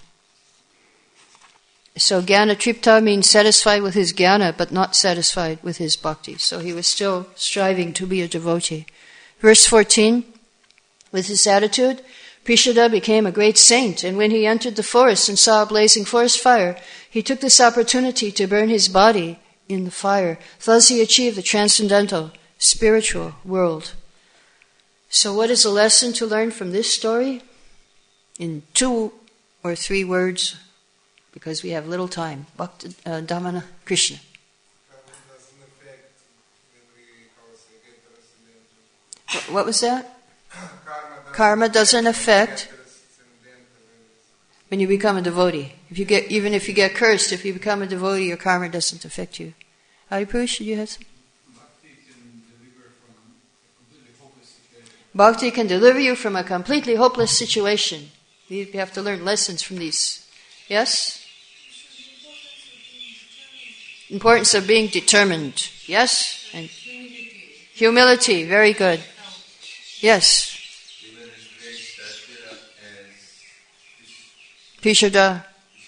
So Jnana Tripta means satisfied with his jnana, but not satisfied with his bhakti. So he was still striving to be a devotee. Verse fourteen, with this attitude, Prishada became a great saint, and when he entered the forest and saw a blazing forest fire, he took this opportunity to burn his body in the fire. Thus he achieved the transcendental, spiritual world. So what is the lesson to learn from this story? In two or three words, because we have little time. Bhakti uh, Damana Krishna. Karma doesn't affect What was that? Karma, Karma doesn't affect when you become a devotee. If you get, even if you get cursed, if you become a devotee, your karma doesn't affect you. Haripurush, did you have some? Bhakti can deliver you from a completely hopeless situation. You have to learn lessons from these. Yes? Importance of being determined. Yes? And humility. Very good. Yes. Pishada.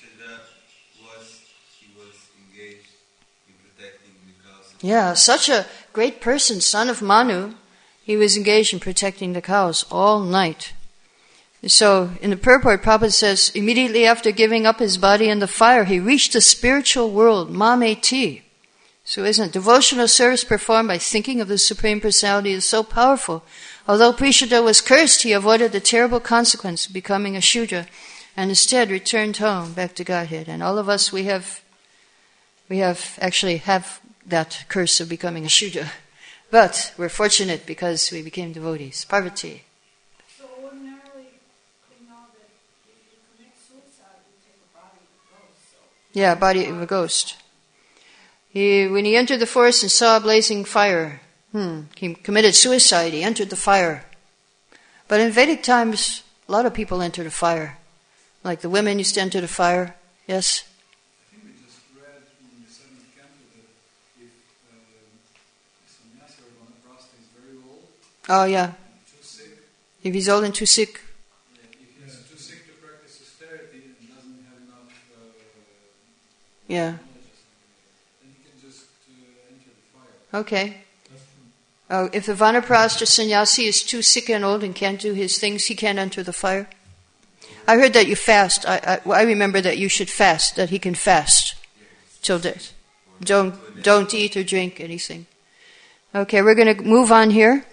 Yeah, such a great person, son of Manu. He was engaged in protecting the cows all night. So, in the purport, Prabhupada says, immediately after giving up his body in the fire, he reached the spiritual world, Mameti. So isn't it? Devotional service performed by thinking of the Supreme Personality is so powerful. Although Prishada was cursed, he avoided the terrible consequence of becoming a Shudra, and instead returned home, back to Godhead. And all of us, we have, we have actually have that curse of becoming a Shudra. But we're fortunate because we became devotees. Parvati. So ordinarily, we know that if you commit suicide, you take a body of a ghost. So Yeah, body of a ghost. He, when he entered the forest and saw a blazing fire, hmm, he committed suicide. He entered the fire. But in Vedic times, a lot of people enter the fire. Like the women used to enter the fire. Yes? I think we just read in the seventh canto that if uh, sannyasi or vanaprastha is very old Oh, yeah. and too sick, If he's old and too sick. yeah, if he's too sick to practice austerity and doesn't have enough uh, Yeah. knowledge or something, then he can just uh, enter the fire. Okay. Oh, if the vanaprastha sannyasi is too sick and old and can't do his things, he can't enter the fire. I heard that you fast. I, I, I remember that you should fast, that he can fast till death. Don't, don't eat or drink anything. Okay, we're going to move on here.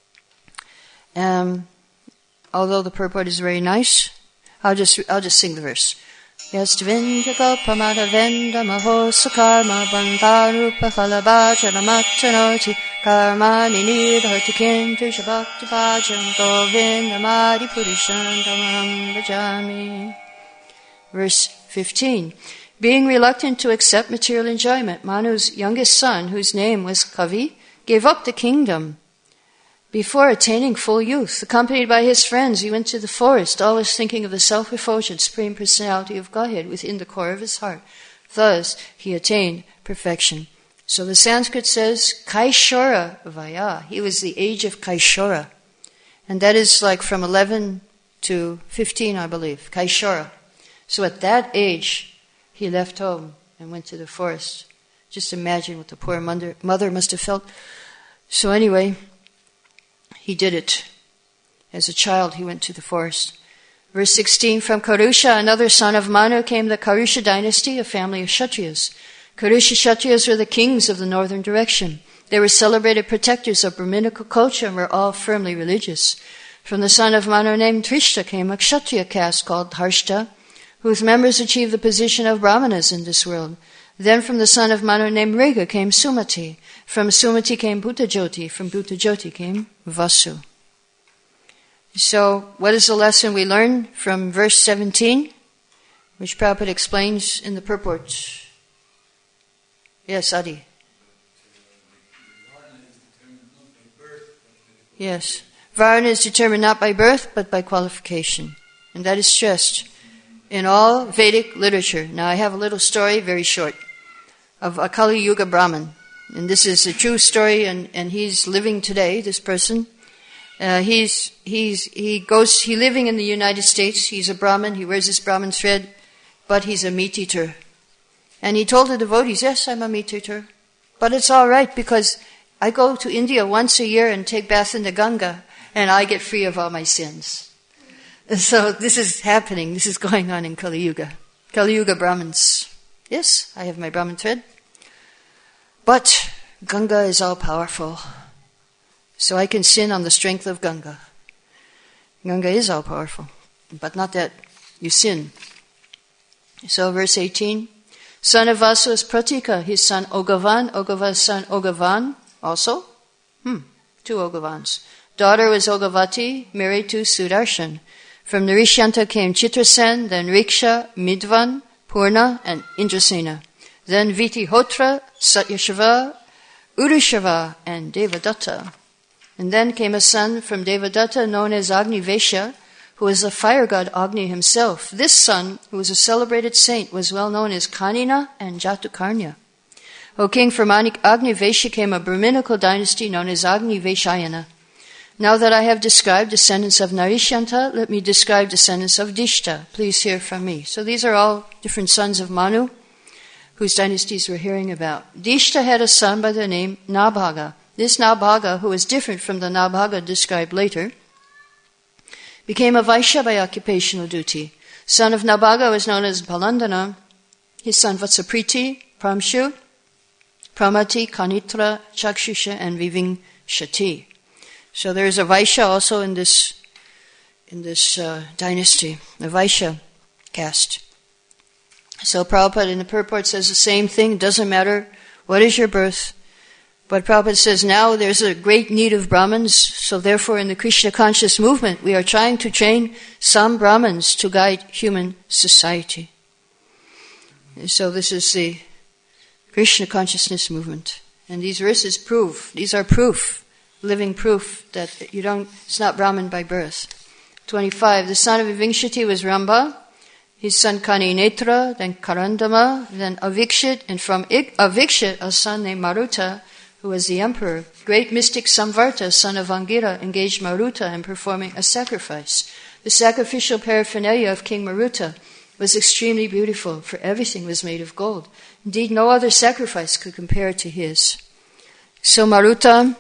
Um, although the purport is very nice, I'll just, I'll just sing the verse. Yastvinja gopamata venda maho sakarma bandharupa halabhajanamatanoti karmani nidhati kintu shabhakti bhajan govindamadi purushandamam bhajami. Verse fifteen. Being reluctant to accept material enjoyment, Manu's youngest son, whose name was Kavi, gave up the kingdom. Before attaining full youth, accompanied by his friends, he went to the forest, always thinking of the self-effulgent Supreme Personality of Godhead within the core of his heart. Thus, he attained perfection. So the Sanskrit says, Kaishora Vaya. He was the age of Kaishora. And that is like from eleven to fifteen, I believe. Kaishora. So at that age, he left home and went to the forest. Just imagine what the poor mother, mother must have felt. So anyway, he did it. As a child, he went to the forest. Verse sixteen, from Karusha, another son of Manu, came the Karusha dynasty, a family of Kshatriyas. Karusha Kshatriyas were the kings of the northern direction. They were celebrated protectors of Brahminical culture and were all firmly religious. From the son of Manu named Trishta came a Kshatriya caste called Harshta, whose members achieved the position of Brahmanas in this world. Then from the son of Manu named Rega came Sumati. From Sumati came Bhuttajoti. From Bhuttajoti came Vasu. So, what is the lesson we learn from verse seventeen, which Prabhupada explains in the purport? Yes, Adi. Yes. Varna is determined not by birth, but by qualification. And that is stressed in all Vedic literature. Now, I have a little story, very short, of a Kali Yuga Brahmin. And this is a true story, and, and he's living today, this person. Uh, he's, he's, he goes, he living in the United States. He's a Brahmin. He wears this Brahmin thread, but he's a meat eater. And he told the devotees, yes, I'm a meat eater. But it's all right because I go to India once a year and take bath in the Ganga, and I get free of all my sins. And so this is happening. This is going on in Kali Yuga. Kali Yuga Brahmins. Yes, I have my Brahmin thread. But Ganga is all powerful. So I can sin on the strength of Ganga. Ganga is all powerful. But not that you sin. So verse eighteen. Son of Vasu is Pratika, his son Ogavan, Ogava's son Ogavan also. Hmm, two Ogavans. daughter was Ogavati, married to Sudarshan. From Narishyanta came Chitrasen, then Riksha, Midvan, Purna, and Indrasena. Then Vitihotra, Satyashava, Urushava, and Devadatta. And then came a son from Devadatta known as Agni Vesha, who was the fire god Agni himself. This son, who was a celebrated saint, was well known as Kanina and Jatukarnya. O king, from Agni Vesha came a Brahminical dynasty known as Agni Veshayana. Now that I have described descendants of Narishyanta, let me describe descendants of Dishta. Please hear from me. So these are all different sons of Manu, whose dynasties we're hearing about. Dishta had a son by the name Nabhaga. This Nabhaga, who was different from the Nabhaga described later, became a Vaishya by occupational duty. Son of Nabhaga was known as Balandana. His son Vatsapriti, Pramshu, Pramati, Kanitra, Chakshusha, and Vivingshati. So there is a Vaishya also in this in this uh, dynasty, a Vaishya caste. So Prabhupada in the purport says the same thing. Doesn't matter what is your birth. But Prabhupada says now there's a great need of Brahmins. So therefore in the Krishna conscious movement we are trying to train some Brahmins to guide human society. And so this is the Krishna consciousness movement. And these verses prove, these are proof. Living proof that you don't, it's not Brahmin by birth. twenty-five, the son of Vivingshati was Ramba, his son Kani Netra, then Karandama, then Avikshit, and from Avikshit, a son named Maruta, who was the emperor. Great mystic Samvarta, son of Angira, engaged Maruta in performing a sacrifice. The sacrificial paraphernalia of King Maruta was extremely beautiful, for everything was made of gold. Indeed, no other sacrifice could compare to his. So Maruta,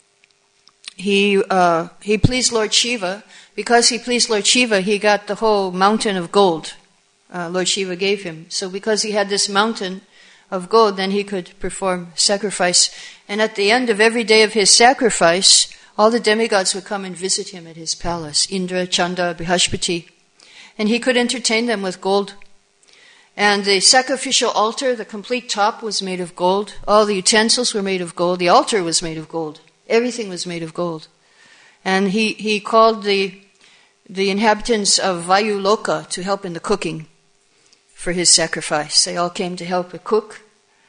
He uh, he pleased Lord Shiva. Because he pleased Lord Shiva, he got the whole mountain of gold uh, Lord Shiva gave him. So because he had this mountain of gold, then he could perform sacrifice. And at the end of every day of his sacrifice, all the demigods would come and visit him at his palace, Indra, Chanda, Brihaspati. And he could entertain them with gold. And the sacrificial altar, the complete top was made of gold. All the utensils were made of gold. The altar was made of gold. Everything was made of gold. And he, he called the the inhabitants of Vayuloka to help in the cooking for his sacrifice. They all came to help a cook.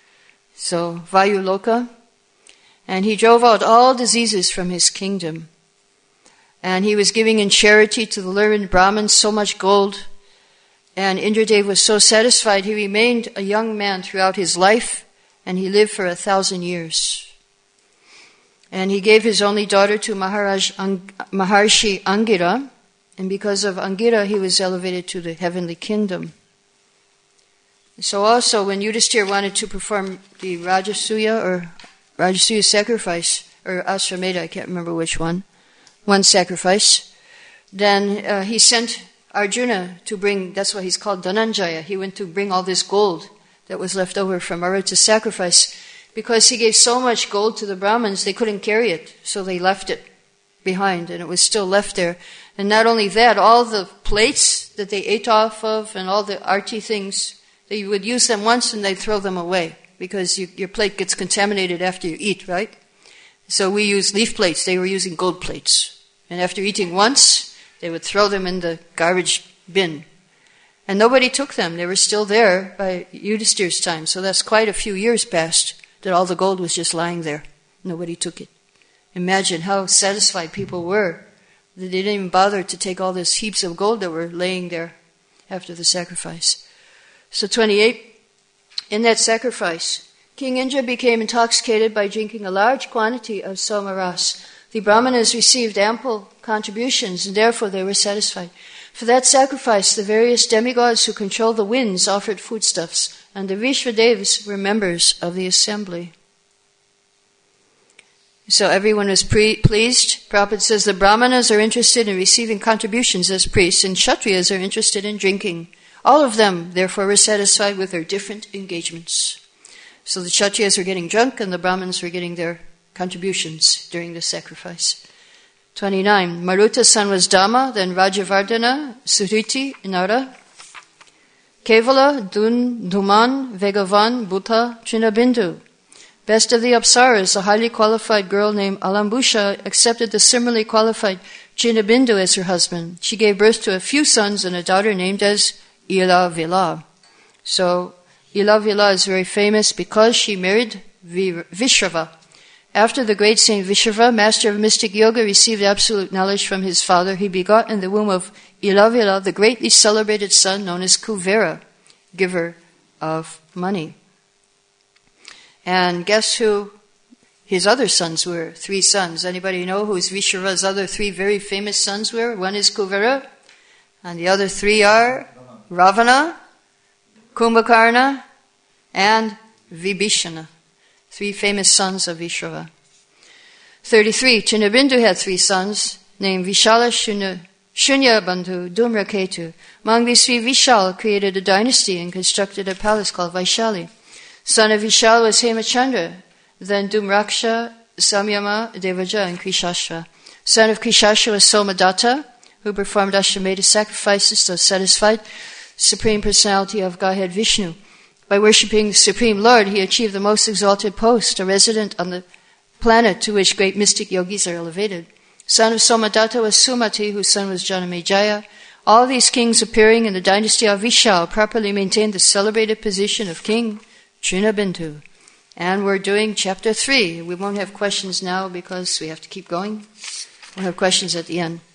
So Vayuloka. And he drove out all diseases from his kingdom. And he was giving in charity to the learned Brahmins so much gold. And Indradev was so satisfied, he remained a young man throughout his life, and he lived for a thousand years. And he gave his only daughter to Maharaj Ang- Maharshi Angira, and because of Angira, he was elevated to the heavenly kingdom. So also, when Yudhisthira wanted to perform the Rajasuya or Rajasuya sacrifice, or Ashwamedha, I can't remember which one, one sacrifice, then uh, he sent Arjuna to bring, that's why he's called Dhananjaya. He went to bring all this gold that was left over from Maruta's sacrifice. Because he gave so much gold to the Brahmins, they couldn't carry it. So they left it behind, and it was still left there. And not only that, all the plates that they ate off of and all the arti things, they would use them once and they'd throw them away. Because you, your plate gets contaminated after you eat, right? So we use leaf plates. They were using gold plates. And after eating once, they would throw them in the garbage bin. And nobody took them. They were still there by Yudhisthira's time. So that's quite a few years passed that all the gold was just lying there. Nobody took it. Imagine how satisfied people were that they didn't even bother to take all these heaps of gold that were laying there after the sacrifice. So twenty-eight, in that sacrifice, King Indra became intoxicated by drinking a large quantity of somaras. The Brahmanas received ample contributions, and therefore they were satisfied. For that sacrifice, the various demigods who control the winds offered foodstuffs, and the Vishvadevas were members of the assembly. So everyone was pre- pleased. Prabhupada says the Brahmanas are interested in receiving contributions as priests, and Kshatriyas are interested in drinking. All of them, therefore, were satisfied with their different engagements. So the Kshatriyas were getting drunk, and the Brahmins were getting their contributions during the sacrifice. twenty-nine. Maruta's son was Dhamma, then Rajavardhana, Suriti, Nara, Kevala, Dun, Dhuman, Vegavan, Bhuta, Trinabindu. Best of the Apsaras, a highly qualified girl named Alambusha accepted the similarly qualified Chinabindu as her husband. She gave birth to a few sons and a daughter named as Ila Vila. So Ila Vila is very famous because she married Vishrava. After the great Saint Vishrava, master of mystic yoga, received absolute knowledge from his father, he begot in the womb of Ila Vila the greatly celebrated son known as Kuvera, giver of money. And guess who his other sons were? Three sons. Anybody know who Vishrava's other three very famous sons were? One is Kuvera, and the other three are Ravana, Kumbhakarna, and Vibhishana. Three famous sons of Vishrava. thirty-three. Chinabindu had three sons named Vishala, Shunya, Shunya Bandhu, Dhumraketu. Among these three, Vishal created a dynasty and constructed a palace called Vaishali. Son of Vishal was Hemachandra, then Dhumraksha, Samyama, Devaja, and Krishashva. Son of Krishashva was Somadatta, who performed Ashwamedha sacrifices to satisfy the Supreme Personality of Godhead Vishnu. By worshipping the Supreme Lord, he achieved the most exalted post, a resident on the planet to which great mystic yogis are elevated. Son of Somadatta was Sumati, whose son was Janamejaya. All these kings appearing in the dynasty of Vishal properly maintained the celebrated position of King Chinabindu. And we're doing chapter three. We won't have questions now because we have to keep going. We'll have questions at the end.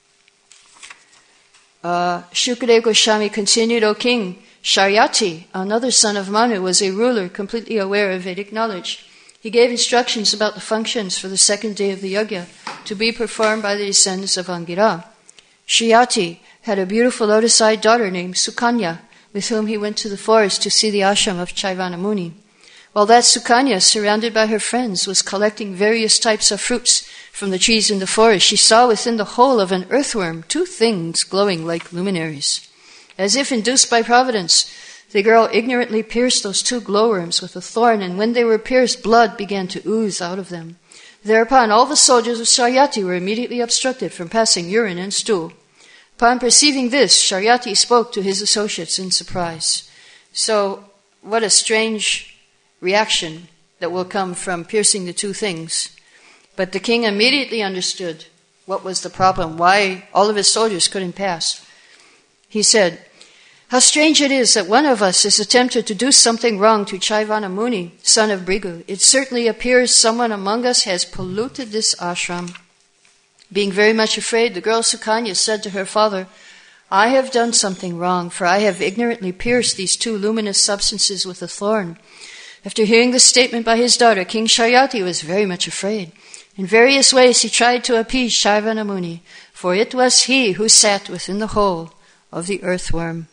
Uh, Shukadeva Goswami continued, O king, Sharyati, another son of Manu, was a ruler completely aware of Vedic knowledge. He gave instructions about the functions for the second day of the yajna to be performed by the descendants of Angira. Sharyati had a beautiful lotus-eyed daughter named Sukanya, with whom he went to the forest to see the ashram of Chaivana Muni. While that Sukanya, surrounded by her friends, was collecting various types of fruits from the trees in the forest, she saw within the hole of an earthworm two things glowing like luminaries. As if induced by providence, the girl ignorantly pierced those two glowworms with a thorn, and when they were pierced, blood began to ooze out of them. Thereupon, all the soldiers of Sharyati were immediately obstructed from passing urine and stool. Upon perceiving this, Sharyati spoke to his associates in surprise. So, what a strange reaction that will come from piercing the two things. But the king immediately understood what was the problem, why all of his soldiers couldn't pass. He said, how strange it is that one of us is attempted to do something wrong to Chaivana Muni, son of Bhrigu. It certainly appears someone among us has polluted this ashram. Being very much afraid, the girl Sukanya said to her father, I have done something wrong, for I have ignorantly pierced these two luminous substances with a thorn. After hearing this statement by his daughter, King Sharyati was very much afraid. In various ways he tried to appease Chaivana Muni, for it was he who sat within the hole of the earthworm.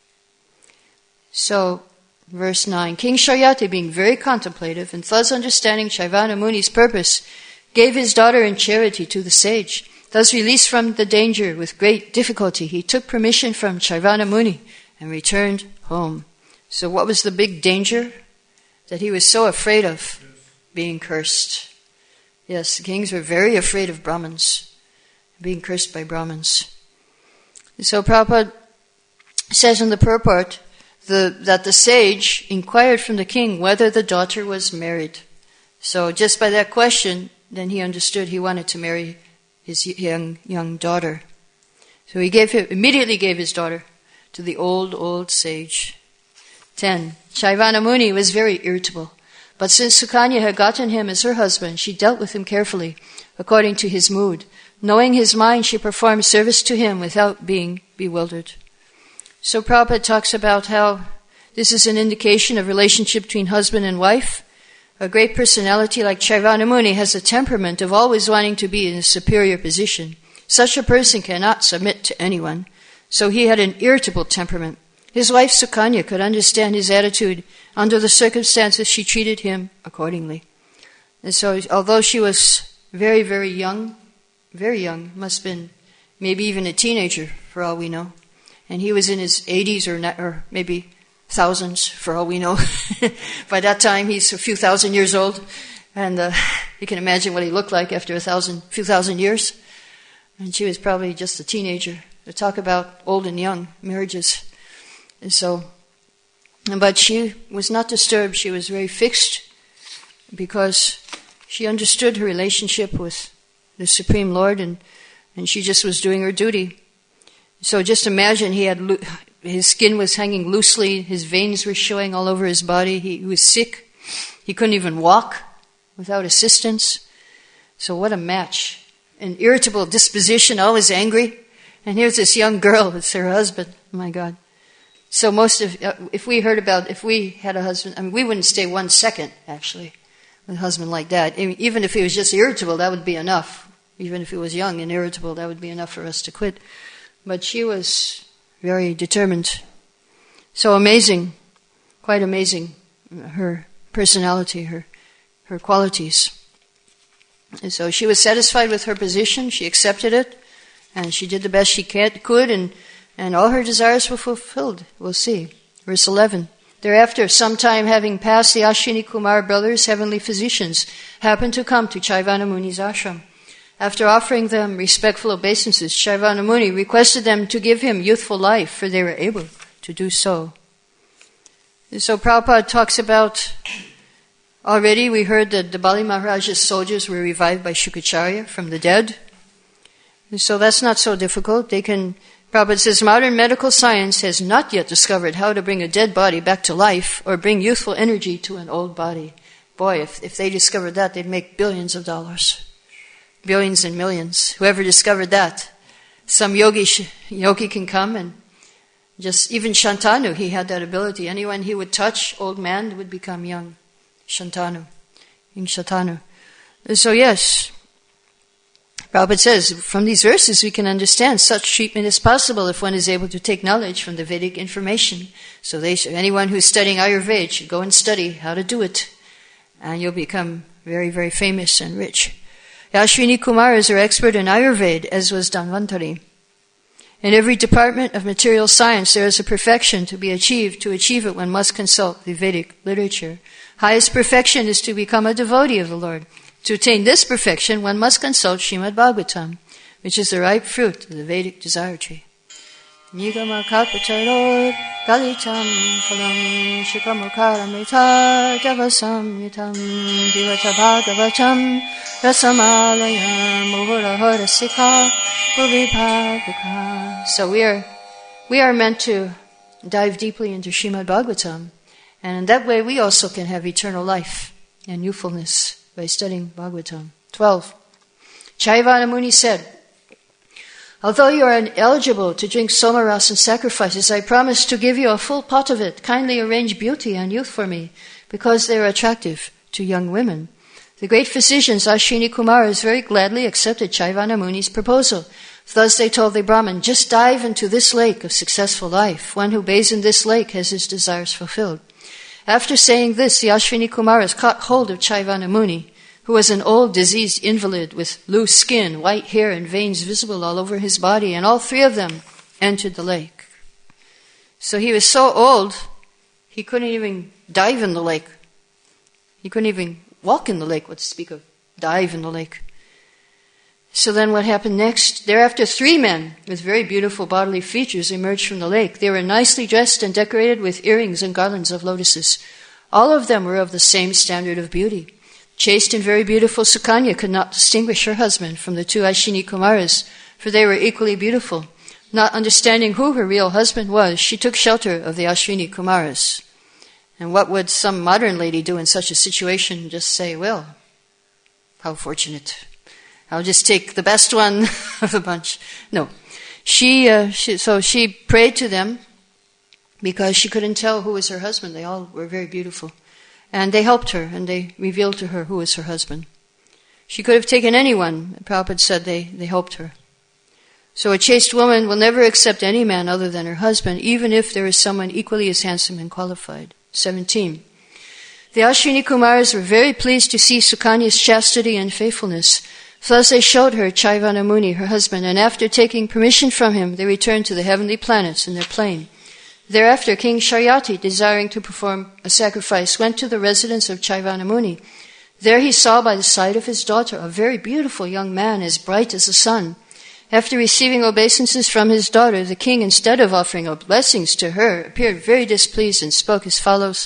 So, verse nine, King Sharyati, being very contemplative and thus understanding Chaivana Muni's purpose, gave his daughter in charity to the sage. Thus released from the danger with great difficulty, he took permission from Chaivana Muni and returned home. So what was the big danger? That he was so afraid of being cursed. Yes, the kings were very afraid of Brahmins, being cursed by Brahmins. So Prabhupada says in the purport the, that the sage inquired from the king whether the daughter was married. So just by that question, then he understood he wanted to marry his young young daughter. So he gave him, immediately gave his daughter to the old, old sage. Ten. Chaivana Muni was very irritable. But since Sukanya had gotten him as her husband, she dealt with him carefully, according to his mood. Knowing his mind, she performed service to him without being bewildered. So Prabhupada talks about how this is an indication of relationship between husband and wife. A great personality like Chaivana Muni has a temperament of always wanting to be in a superior position. Such a person cannot submit to anyone. So he had an irritable temperament. His wife Sukanya could understand his attitude. Under the circumstances, she treated him accordingly. And so, although she was very, very young, very young, must have been maybe even a teenager for all we know, and he was in his eighties or, not, or maybe thousands for all we know. By that time, he's a few thousand years old, and uh, you can imagine what he looked like after a thousand, few thousand years. And she was probably just a teenager. To talk about old and young marriages. And so, but she was not disturbed. She was very fixed because she understood her relationship with the Supreme Lord, and, and she just was doing her duty. So just imagine he had, lo- his skin was hanging loosely, his veins were showing all over his body, he, he was sick, he couldn't even walk without assistance. So what a match. An irritable disposition, always angry. And here's this young girl, it's her husband. Oh my God. So most of, uh, if we heard about, if we had a husband, I mean, we wouldn't stay one second, actually, with a husband like that. I mean, even if he was just irritable, that would be enough. Even if he was young and irritable, that would be enough for us to quit. But she was very determined. So amazing, quite amazing, her personality, her, her qualities. And so she was satisfied with her position, she accepted it, and she did the best she could, and, and all her desires were fulfilled. We'll see. Verse eleven. Thereafter, sometime having passed, the Ashwini Kumar brothers, heavenly physicians, happened to come to Chaivana Muni's ashram. After offering them respectful obeisances, Chaivana Muni requested them to give him youthful life, for they were able to do so. And so Prabhupada talks about, already we heard that the Bali Maharaja's soldiers were revived by Shukracharya from the dead. And so that's not so difficult. They can, Prabhupada says, modern medical science has not yet discovered how to bring a dead body back to life or bring youthful energy to an old body. Boy, if, if they discovered that, they'd make billions of dollars. Billions and millions. Whoever discovered that. Some yogi, yogi can come and just, even Shantanu, he had that ability. Anyone he would touch, old man, would become young. Shantanu. In Shantanu. So yes, Prabhupada says, from these verses we can understand such treatment is possible if one is able to take knowledge from the Vedic information. So they should, anyone who's studying Ayurveda should go and study how to do it. And you'll become very, very famous and rich. Ashwini Kumaras are expert in Ayurveda, as was Dhanvantari. In every department of material science, there is a perfection to be achieved. To achieve it, one must consult the Vedic literature. Highest perfection is to become a devotee of the Lord. To attain this perfection, one must consult Srimad Bhagavatam, which is the ripe fruit of the Vedic desire tree. Nigama kalpacharor galitam phalam shikamukaramita javasam yutam divata bhagavatam rasamalayam uvurahara sikha uvibhavika. So we are, we are meant to dive deeply into Srimad Bhagavatam, and in that way we also can have eternal life and youthfulness by studying Bhagavatam. twelve. Chaivana Muni said, although you are ineligible to drink somaras and sacrifices, I promise to give you a full pot of it. Kindly arrange beauty and youth for me, because they are attractive to young women. The great physicians, Ashwini Kumaras, very gladly accepted Chaivana Muni's proposal. Thus they told the Brahmin, just dive into this lake of successful life. One who bathes in this lake has his desires fulfilled. After saying this, the Ashwini Kumaras caught hold of Chaivana Muni, who was an old, diseased invalid with loose skin, white hair, and veins visible all over his body, and all three of them entered the lake. So he was so old, he couldn't even dive in the lake. He couldn't even walk in the lake, what to speak of dive in the lake. So then what happened next? Thereafter three men with very beautiful bodily features emerged from the lake. They were nicely dressed and decorated with earrings and garlands of lotuses. All of them were of the same standard of beauty. Chaste and very beautiful Sukanya could not distinguish her husband from the two Ashwini Kumaras, for they were equally beautiful. Not understanding who her real husband was, she took shelter of the Ashwini Kumaras. And what would some modern lady do in such a situation? Just say, well, how fortunate. I'll just take the best one of the bunch. No. She, uh, she, so she prayed to them because she couldn't tell who was her husband. They all were very beautiful. And they helped her, and they revealed to her who was her husband. She could have taken anyone. Prabhupada said they, they helped her. So a chaste woman will never accept any man other than her husband, even if there is someone equally as handsome and qualified. seventeen. The Ashwini Kumaras were very pleased to see Sukanya's chastity and faithfulness. Thus they showed her Chaivana Muni, her husband, and after taking permission from him, they returned to the heavenly planets in their plane. Thereafter, King Sharyati, desiring to perform a sacrifice, went to the residence of Chaivana Muni. There he saw by the side of his daughter a very beautiful young man, as bright as the sun. After receiving obeisances from his daughter, the king, instead of offering blessings to her, appeared very displeased and spoke as follows.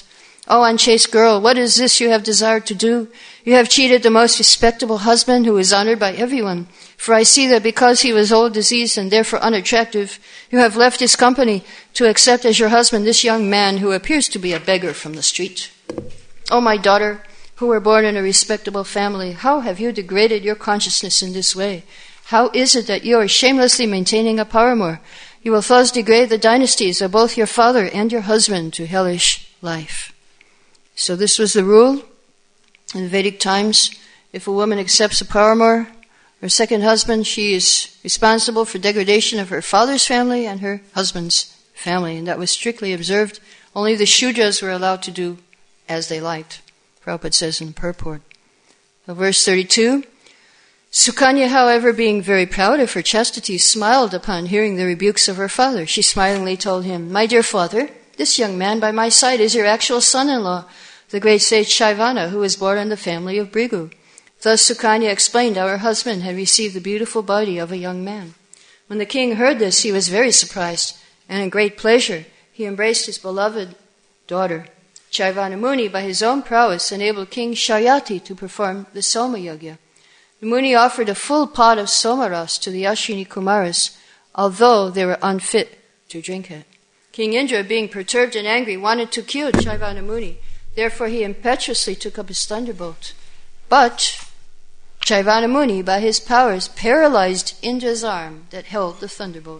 O unchaste girl, what is this you have desired to do? You have cheated the most respectable husband who is honored by everyone. For I see that because he was old, diseased, and therefore unattractive, you have left his company to accept as your husband this young man who appears to be a beggar from the street. O my daughter, who were born in a respectable family, how have you degraded your consciousness in this way? How is it that you are shamelessly maintaining a paramour? You will thus degrade the dynasties of both your father and your husband to hellish life. So this was the rule in Vedic times. If a woman accepts a paramour, her second husband, she is responsible for degradation of her father's family and her husband's family. And that was strictly observed. Only the Shudras were allowed to do as they liked. Prabhupada says in purport. So verse thirty-two, Sukanya, however, being very proud of her chastity, smiled upon hearing the rebukes of her father. She smilingly told him, My dear father, this young man by my side is your actual son-in-law, the great sage Shaivana, who was born in the family of Brigu. Thus Sukanya explained how her husband had received the beautiful body of a young man. When the king heard this, he was very surprised, and in great pleasure he embraced his beloved daughter. Chaivana Muni, by his own prowess, enabled King Sharyati to perform the Soma Yagya. The Muni offered a full pot of Somaras to the Ashwini Kumaras, although they were unfit to drink it. King Indra, being perturbed and angry, wanted to kill Chaivana Muni. Therefore he impetuously took up his thunderbolt. But Chaivana Muni, by his powers, paralyzed Indra's arm that held the thunderbolt.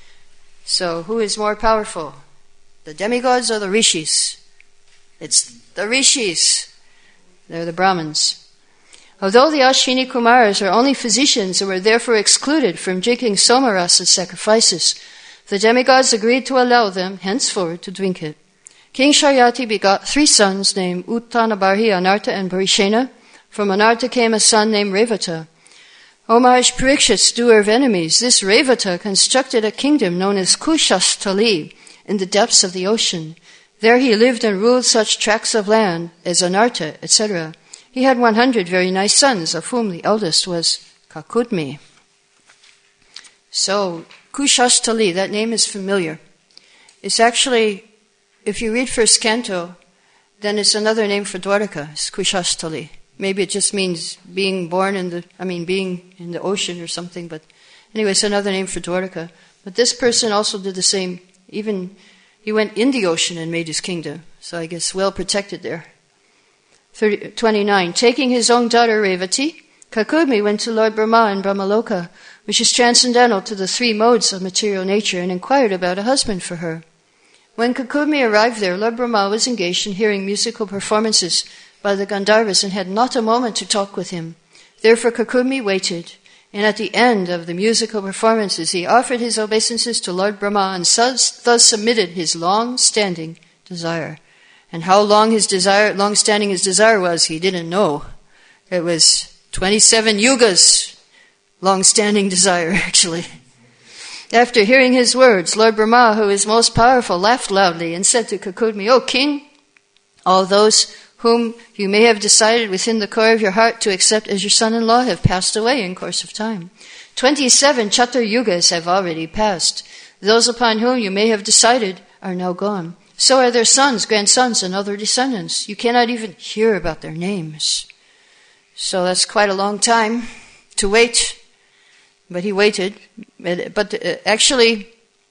So who is more powerful? The demigods or the rishis? It's the rishis. They're the Brahmins. Although the Ashwini Kumaras are only physicians and were therefore excluded from drinking Somaras as sacrifices, the demigods agreed to allow them henceforward to drink it. King Sharyati begot three sons named Uttanabarhi, Anartha, and Parishena. From Anartha came a son named Revata. O Maharaj Parikshit, doer of enemies, this Revata constructed a kingdom known as Kushasthali in the depths of the ocean. There he lived and ruled such tracts of land as Anartha, et cetera. He had one hundred very nice sons, of whom the eldest was Kakudmi. So, Kushasthali, that name is familiar. It's actually, if you read first canto, then it's another name for Dwarka, it's Kushasthali. Maybe it just means being born in the, I mean, being in the ocean or something, but anyway, it's another name for Dwarka. But this person also did the same, even, he went in the ocean and made his kingdom, so I guess well protected there. thirty, twenty-nine. Taking his own daughter Revati, Kakudmi went to Lord Brahma in Brahmaloka, which is transcendental to the three modes of material nature, and inquired about a husband for her. When Kakudmi arrived there, Lord Brahma was engaged in hearing musical performances by the Gandharvas and had not a moment to talk with him. Therefore Kakudmi waited, and at the end of the musical performances he offered his obeisances to Lord Brahma and thus submitted his long-standing desire. And how long his desire, long-standing his desire was, he didn't know. It was twenty-seven yugas, long-standing desire, actually. After hearing his words, Lord Brahma, who is most powerful, laughed loudly and said to Kakudmi, O king, all those whom you may have decided within the core of your heart to accept as your son-in-law have passed away in course of time. Twenty-seven Chatur yugas have already passed. Those upon whom you may have decided are now gone. So are their sons, grandsons, and other descendants. You cannot even hear about their names. So that's quite a long time to wait. But he waited. But uh, actually,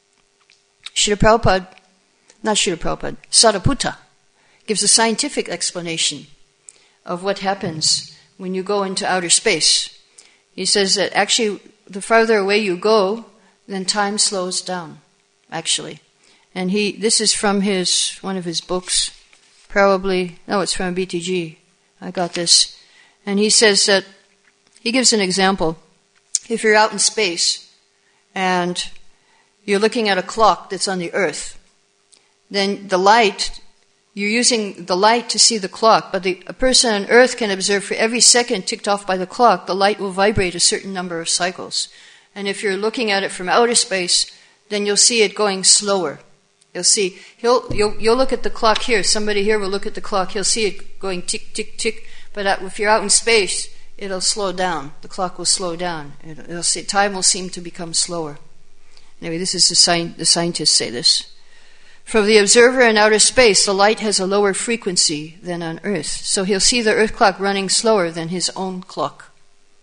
Srila Prabhupada, not Srila Prabhupada, Sariputta, gives a scientific explanation of what happens when you go into outer space. He says that actually, the farther away you go, then time slows down, actually. And he, this is from his, one of his books, probably, no, it's from B T G. I got this. And he says that, he gives an example. If you're out in space and you're looking at a clock that's on the earth, then the light, you're using the light to see the clock, but the, a person on earth can observe for every second ticked off by the clock, the light will vibrate a certain number of cycles. And if you're looking at it from outer space, then you'll see it going slower. You'll see, he'll, you'll, you'll look at the clock here. Somebody here will look at the clock. He'll see it going tick, tick, tick. But if you're out in space, it'll slow down. The clock will slow down. It'll, it'll see, time will seem to become slower. Anyway, this is the, sci- the scientists say this. For the observer in outer space, the light has a lower frequency than on Earth. So he'll see the Earth clock running slower than his own clock.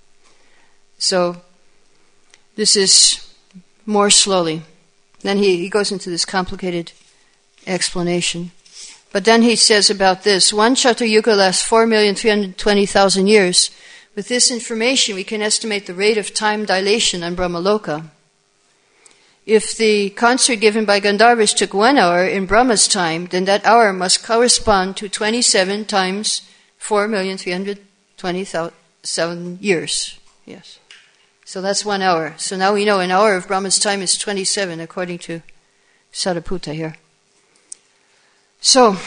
So this is more slowly. Then he, he goes into this complicated explanation. But then he says about this, one Chatur Yuga lasts four million three hundred twenty thousand years. With this information, we can estimate the rate of time dilation on Brahmaloka. If the concert given by Gandharvas took one hour in Brahma's time, then that hour must correspond to twenty-seven times four million three hundred twenty thousand years. Yes. So that's one hour. So now we know an hour of Brahma's time is twenty-seven, according to Sariputta here. So,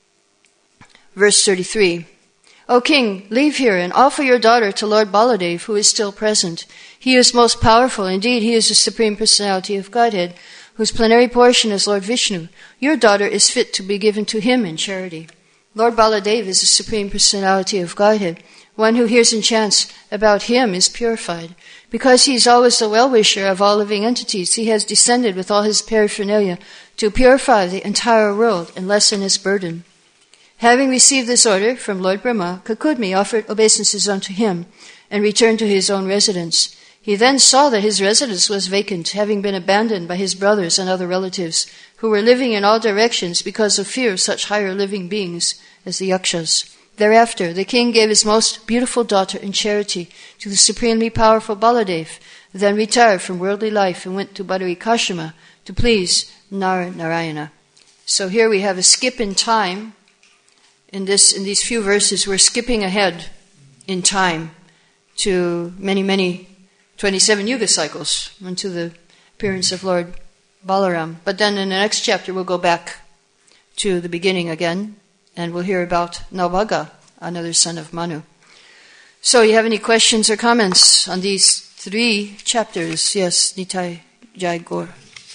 verse thirty-three. O king, leave here and offer your daughter to Lord Baladev, who is still present. He is most powerful. Indeed, he is the Supreme Personality of Godhead, whose plenary portion is Lord Vishnu. Your daughter is fit to be given to him in charity. Lord Baladev is the Supreme Personality of Godhead. One who hears and chants about him is purified. Because he is always the well-wisher of all living entities, he has descended with all his paraphernalia to purify the entire world and lessen his burden. Having received this order from Lord Brahma, Kakudmi offered obeisances unto him and returned to his own residence. He then saw that his residence was vacant, having been abandoned by his brothers and other relatives, who were living in all directions because of fear of such higher living beings as the Yakshas. Thereafter, the king gave his most beautiful daughter in charity to the supremely powerful Baladev, then retired from worldly life and went to Badarikashima to please Nar Narayana. So here we have a skip in time. In this, in these few verses, we're skipping ahead in time to many, many twenty-seven yuga cycles unto the appearance of Lord Balaram. But then in the next chapter, we'll go back to the beginning again, and we'll hear about Nalbhaga, another son of Manu. So, you have any questions or comments on these three chapters? Yes, Nitai Jai Gaur.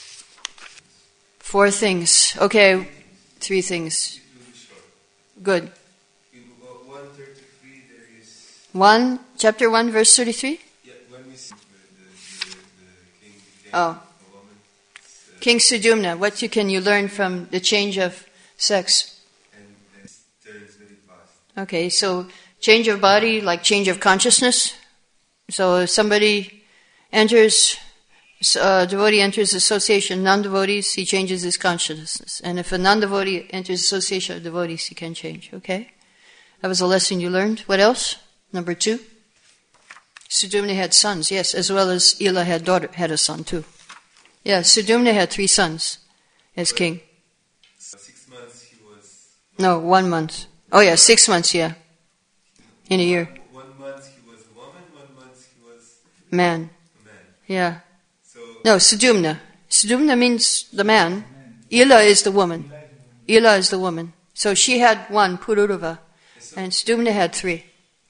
Four things. Okay, three things. Good. In one thirty-three, there is one, chapter one, verse thirty-three. Yeah, when we see the, the, the, the king became Oh. a woman. Uh, King Sudumna. What you can you learn from the change of sex? And, and it turns very fast. Okay, so change of body, like change of consciousness. So if somebody enters, a devotee enters association of non-devotees, he changes his consciousness. And if a non-devotee enters association of devotees, he can change. Okay? That was a lesson you learned. What else? Number two. Sudumna had sons, yes, as well as Ila had daughter had a son too. Yeah, Sudumna had three sons as king. So six months he was. No, one month. Oh yeah, six months, yeah. In a year. One, one month he was a woman, one month he was Man. a man. Yeah. So No, Sudumna. Sudumna means the man. Ila is the woman. Ila is the woman. So she had one, Pururava, and Sudumna had three.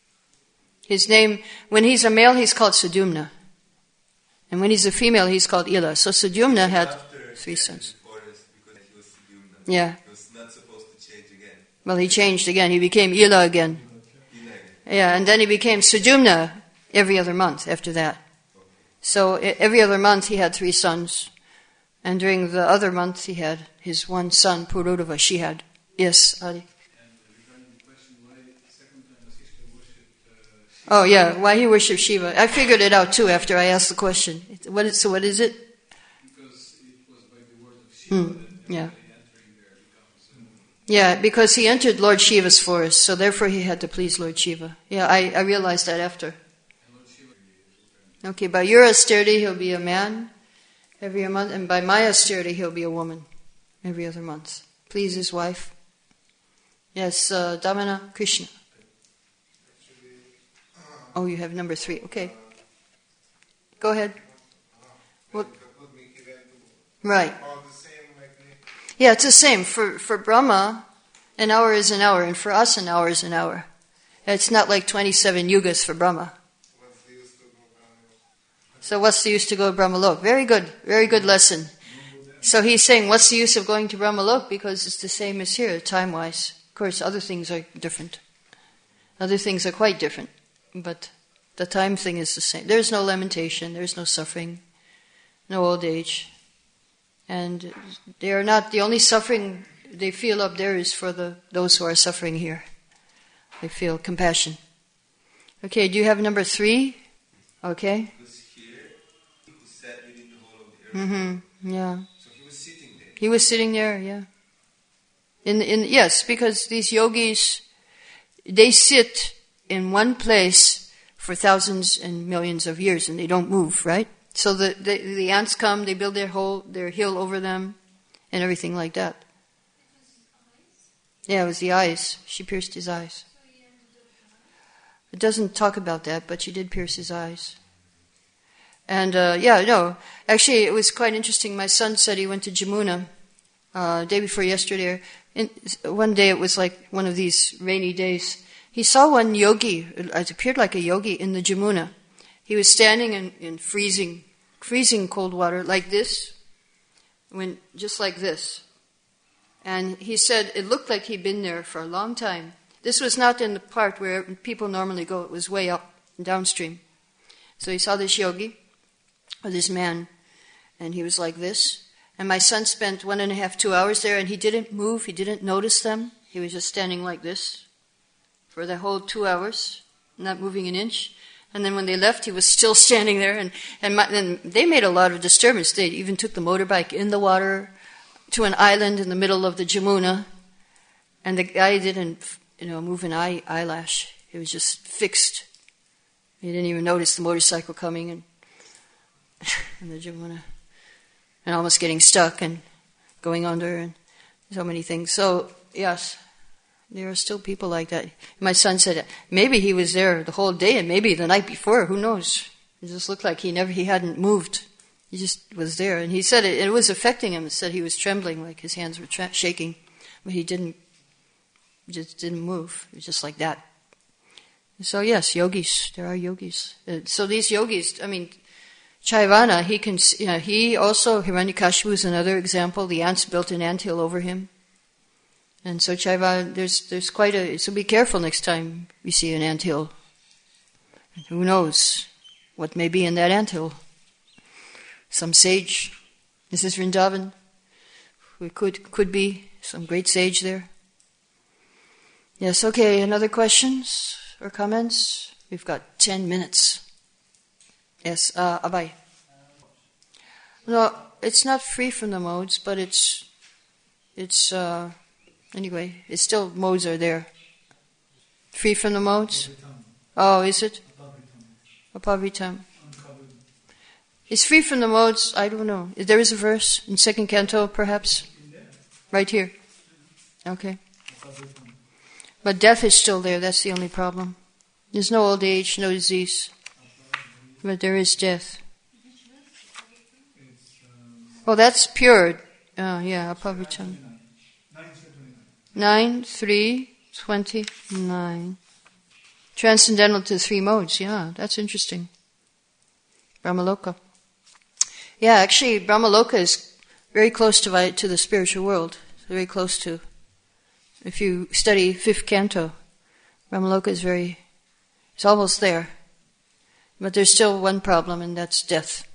His name, when he's a male, he's called Sudumna. And when he's a female, he's called Ila. So Sudumna had after three he sons. entered the forest, because he was Sudumna, Yeah. he was not supposed to change again. Well, he changed again. He became Ila again. Ila. Yeah, and then he became Sudumna every other month after that. So e- every other month he had three sons. And during the other month he had his one son, Pururava, she had. Yes, Adi. And regarding the question why the second time Vasishtha worshipped uh, Shiva, Oh yeah, why he worshipped Shiva. I figured it out too after I asked the question. It- What is, so what is it? because it was by the word of Shiva Hmm, that yeah. everybody entering there becomes uh, Yeah, because he entered Lord Shiva's forest, so therefore he had to please Lord Shiva. Yeah, I, I realized that after. and Lord Shiva. Okay, by your austerity he'll be a man every other month, and by my austerity he'll be a woman every other month. Please his wife. Yes, uh, Damana Krishna. Oh, you have number three. Okay. Go ahead. What? Right. Yeah, it's the same. For for Brahma, an hour is an hour, and for us, an hour is an hour. It's not like twenty-seven yugas for Brahma. So what's the use to go to Brahmalok? Very good. Very good lesson. So he's saying, what's the use of going to Brahmalok? Because it's the same as here, time-wise. Of course, other things are different. Other things are quite different. But the time thing is the same. There's no lamentation. There's no suffering. No old age. And they are not, the only suffering they feel up there is for the those who are suffering here. They feel compassion. Okay, do you have number three? Okay. Because here, he sat within the whole of the earth. Mm-hmm. Yeah. So he was sitting there. He was sitting there, yeah. In in yes, because these yogis, they sit in one place for thousands and millions of years, and they don't move, right? So the the, the ants come, they build their whole their hill over them, and everything like that. Yeah, it was the eyes. She pierced his eyes. It doesn't talk about that, but she did pierce his eyes. And uh, yeah, no, actually, it was quite interesting. My son said he went to Jamuna uh, day before yesterday. In, one day, it was like one of these rainy days. He saw one yogi. It appeared like a yogi in the Jamuna. He was standing in, in freezing, freezing cold water like this, when just like this. And he said it looked like he'd been there for a long time. This was not in the part where people normally go. It was way up and downstream. So he saw this yogi, or this man, and he was like this. And my son spent one and a half, two hours there, and he didn't move. He didn't notice them. He was just standing like this for the whole two hours, not moving an inch. And then when they left, he was still standing there. And, and, my, and they made a lot of disturbance. They even took the motorbike in the water to an island in the middle of the Jamuna. And the guy didn't, you know, move an eye, eyelash. He was just fixed. He didn't even notice the motorcycle coming and, and the Jamuna. And almost getting stuck and going under and so many things. So, yes, there are still people like that. My son said maybe he was there the whole day and maybe the night before. Who knows? It just looked like he never, he hadn't moved. He just was there. And he said it, it was affecting him. He said he was trembling, like his hands were tra- shaking. But he didn't, just didn't move. It was just like that. So, yes, yogis. There are yogis. Uh, so these yogis, I mean, Chaivana, he can, you know, he also, Hiranyakashipu is another example. The ants built an anthill over him. And so Chaivana, there's there's quite a, so be careful next time you see an anthill. Who knows what may be in that anthill? Some sage. This is Vrindavan. We could, could be some great sage there. Yes, okay, another questions or comments? We've got ten minutes. Yes, uh, Abhay. No, it's not free from the modes, but it's, it's, uh, anyway, it's still, modes are there. Free from the modes? Oh, is it? Apavritam. It's free from the modes, I don't know. There is a verse in second canto, perhaps? Right here. Okay. But death is still there, that's the only problem. There's no old age, no disease. But there is death. Oh, that's pure. Oh, yeah, Apavritam. Nine, three, twenty-nine. Transcendental to three modes, yeah, that's interesting. Brahmaloka. Yeah, actually, Brahmaloka is very close to, to the spiritual world. It's very close to. If you study fifth canto, Brahmaloka is very, it's almost there. But there's still one problem, and that's death.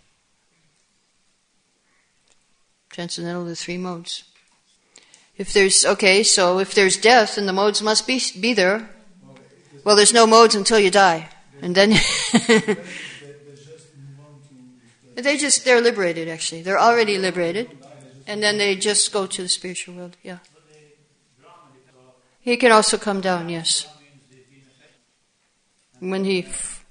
Transcendental to three modes. If there's, okay, so if there's death, then the modes must be be there. Well, there's no modes until you die. And then they just, they're liberated actually. They're already liberated. And then they just go to the spiritual world, yeah. He can also come down, yes. When he,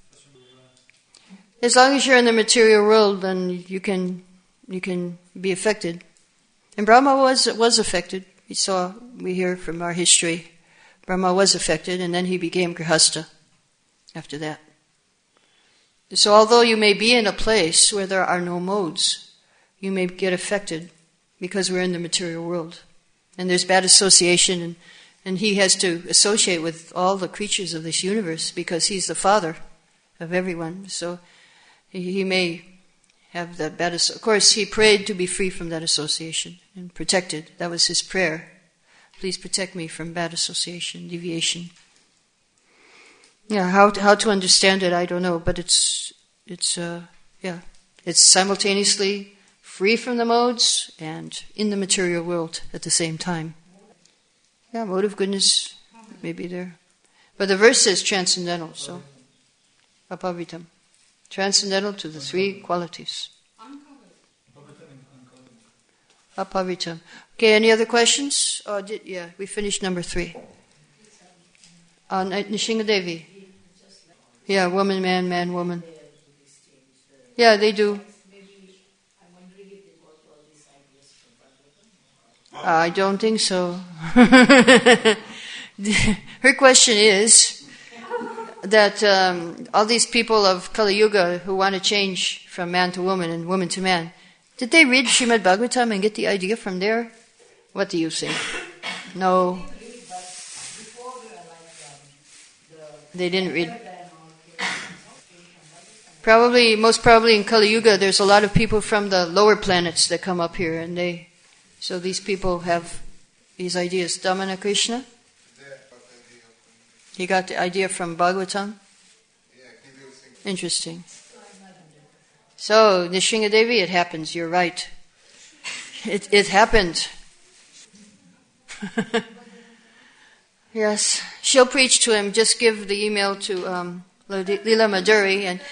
as long as you're in the material world, then you can, you can be affected. And Brahma was, was affected. We saw, we hear from our history, Brahma was affected, and then he became Grihastha after that. So although you may be in a place where there are no modes, you may get affected because we're in the material world. And there's bad association, and, and he has to associate with all the creatures of this universe because he's the father of everyone. So he, he may have that bad association. Of course, he prayed to be free from that association and protected. That was his prayer. Please protect me from bad association, deviation. Yeah, how how to understand it, I don't know, but it's it's uh, yeah, it's simultaneously free from the modes and in the material world at the same time. Yeah, mode of goodness may be there. But the verse says transcendental, so apavitam. Transcendental to the three qualities. Apavitam. Okay, any other questions? Oh, did, yeah, we finished number three. Uh, Nishingadevi. Yeah, woman, man, man, woman. Yeah, they do. I don't think so. Her question is that um, all these people of Kali Yuga who want to change from man to woman and woman to man, did they read Srimad Bhagavatam and get the idea from there? What do you think? No. They didn't read. Probably, most probably in Kali Yuga, there's a lot of people from the lower planets that come up here, and they, so these people have these ideas. Damana Krishna? He got the idea from Bhagavatam? Interesting. So, Nishingadevi, it happens, you're right. It, it happened. Yes, she'll preach to him. Just give the email to um, Leela Madhuri and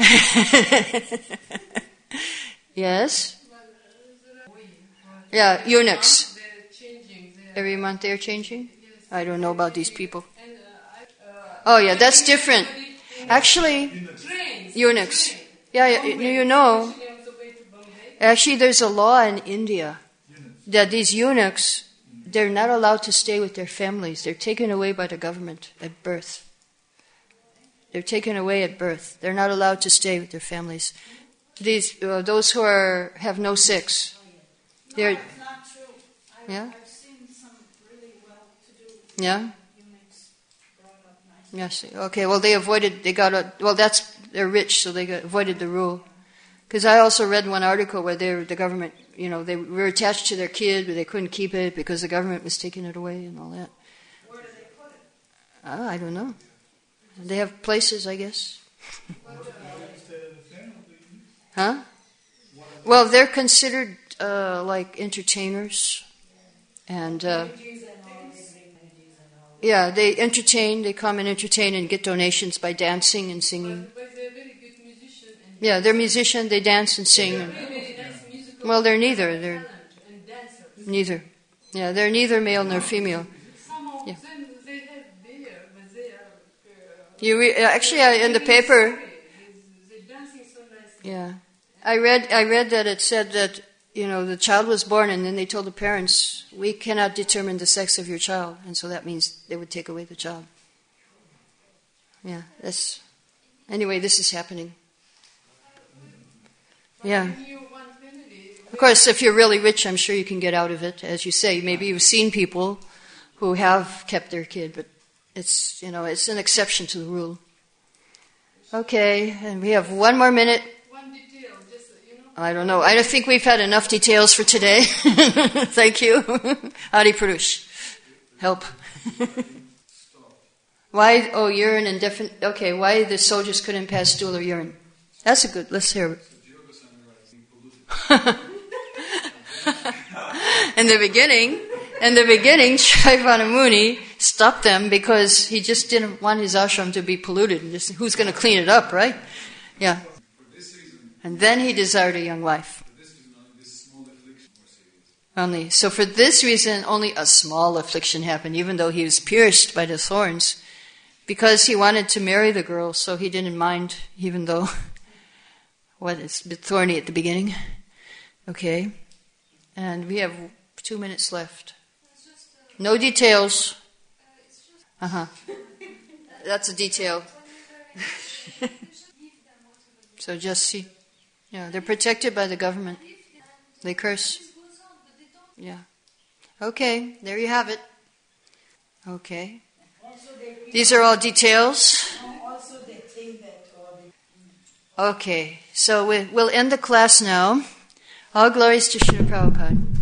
yes, yeah, eunuchs. Every month they're changing. I don't know about these people. Oh yeah, that's different. Actually, eunuchs. Yeah, you know. Actually, there's a law in India that these eunuchs, they're not allowed to stay with their families. They're taken away by the government at birth. They're taken away at birth. They're not allowed to stay with their families. These, uh, those who are have no sex. They're, no, it's not true. I've, yeah? I've seen some really well-to-do yeah? eunuchs brought up nicely. Yes. Okay. Well, they avoided. They got a. Well, that's they're rich, so they got, avoided the rule. Because I also read one article where they, the government, you know, they were attached to their kid, but they couldn't keep it because the government was taking it away and all that. Where do they put it? Oh, I don't know. They have places, I guess. Huh? Well, they're considered uh, like entertainers, and uh, yeah, they entertain. They come and entertain and get donations by dancing and singing. But they're very good musician. And yeah, they're musicians. They dance and sing. And, well, they're neither. They're neither. Yeah, they're neither male nor female. Some of Yeah. them, they have beer, but they are... Uh, You re- actually I, in the paper. they're dancing so nicely. Yeah, I read. I read that it said that you know the child was born, and then they told the parents, "We cannot determine the sex of your child," and so that means they would take away the child. Yeah, that's. Anyway, this is happening. Yeah. Of course, if you're really rich, I'm sure you can get out of it. As you say, maybe you've seen people who have kept their kid, but it's, you know, it's an exception to the rule. Okay, and we have one more minute. One detail, just, you know. I don't know. I don't think we've had enough details for today. Thank you. Adi Purush. Help. Why, oh, urine and different, okay, why the soldiers couldn't pass stool or urine. That's a good, let's hear it. In the beginning, in the beginning, Shaivana Muni stopped them because he just didn't want his ashram to be polluted. And just, who's going to clean it up, right? Yeah. And then he desired a young wife. Only. So for this reason, only a small affliction happened, even though he was pierced by the thorns, because he wanted to marry the girl, so he didn't mind, even though what it's a bit thorny at the beginning. Okay. And we have two minutes left. No details. Uh-huh. That's a detail. So just see. Yeah, they're protected by the government. They curse. Yeah. Okay, there you have it. Okay. These are all details. Okay, so we, we'll end the class now. All glories to Srila Prabhupada.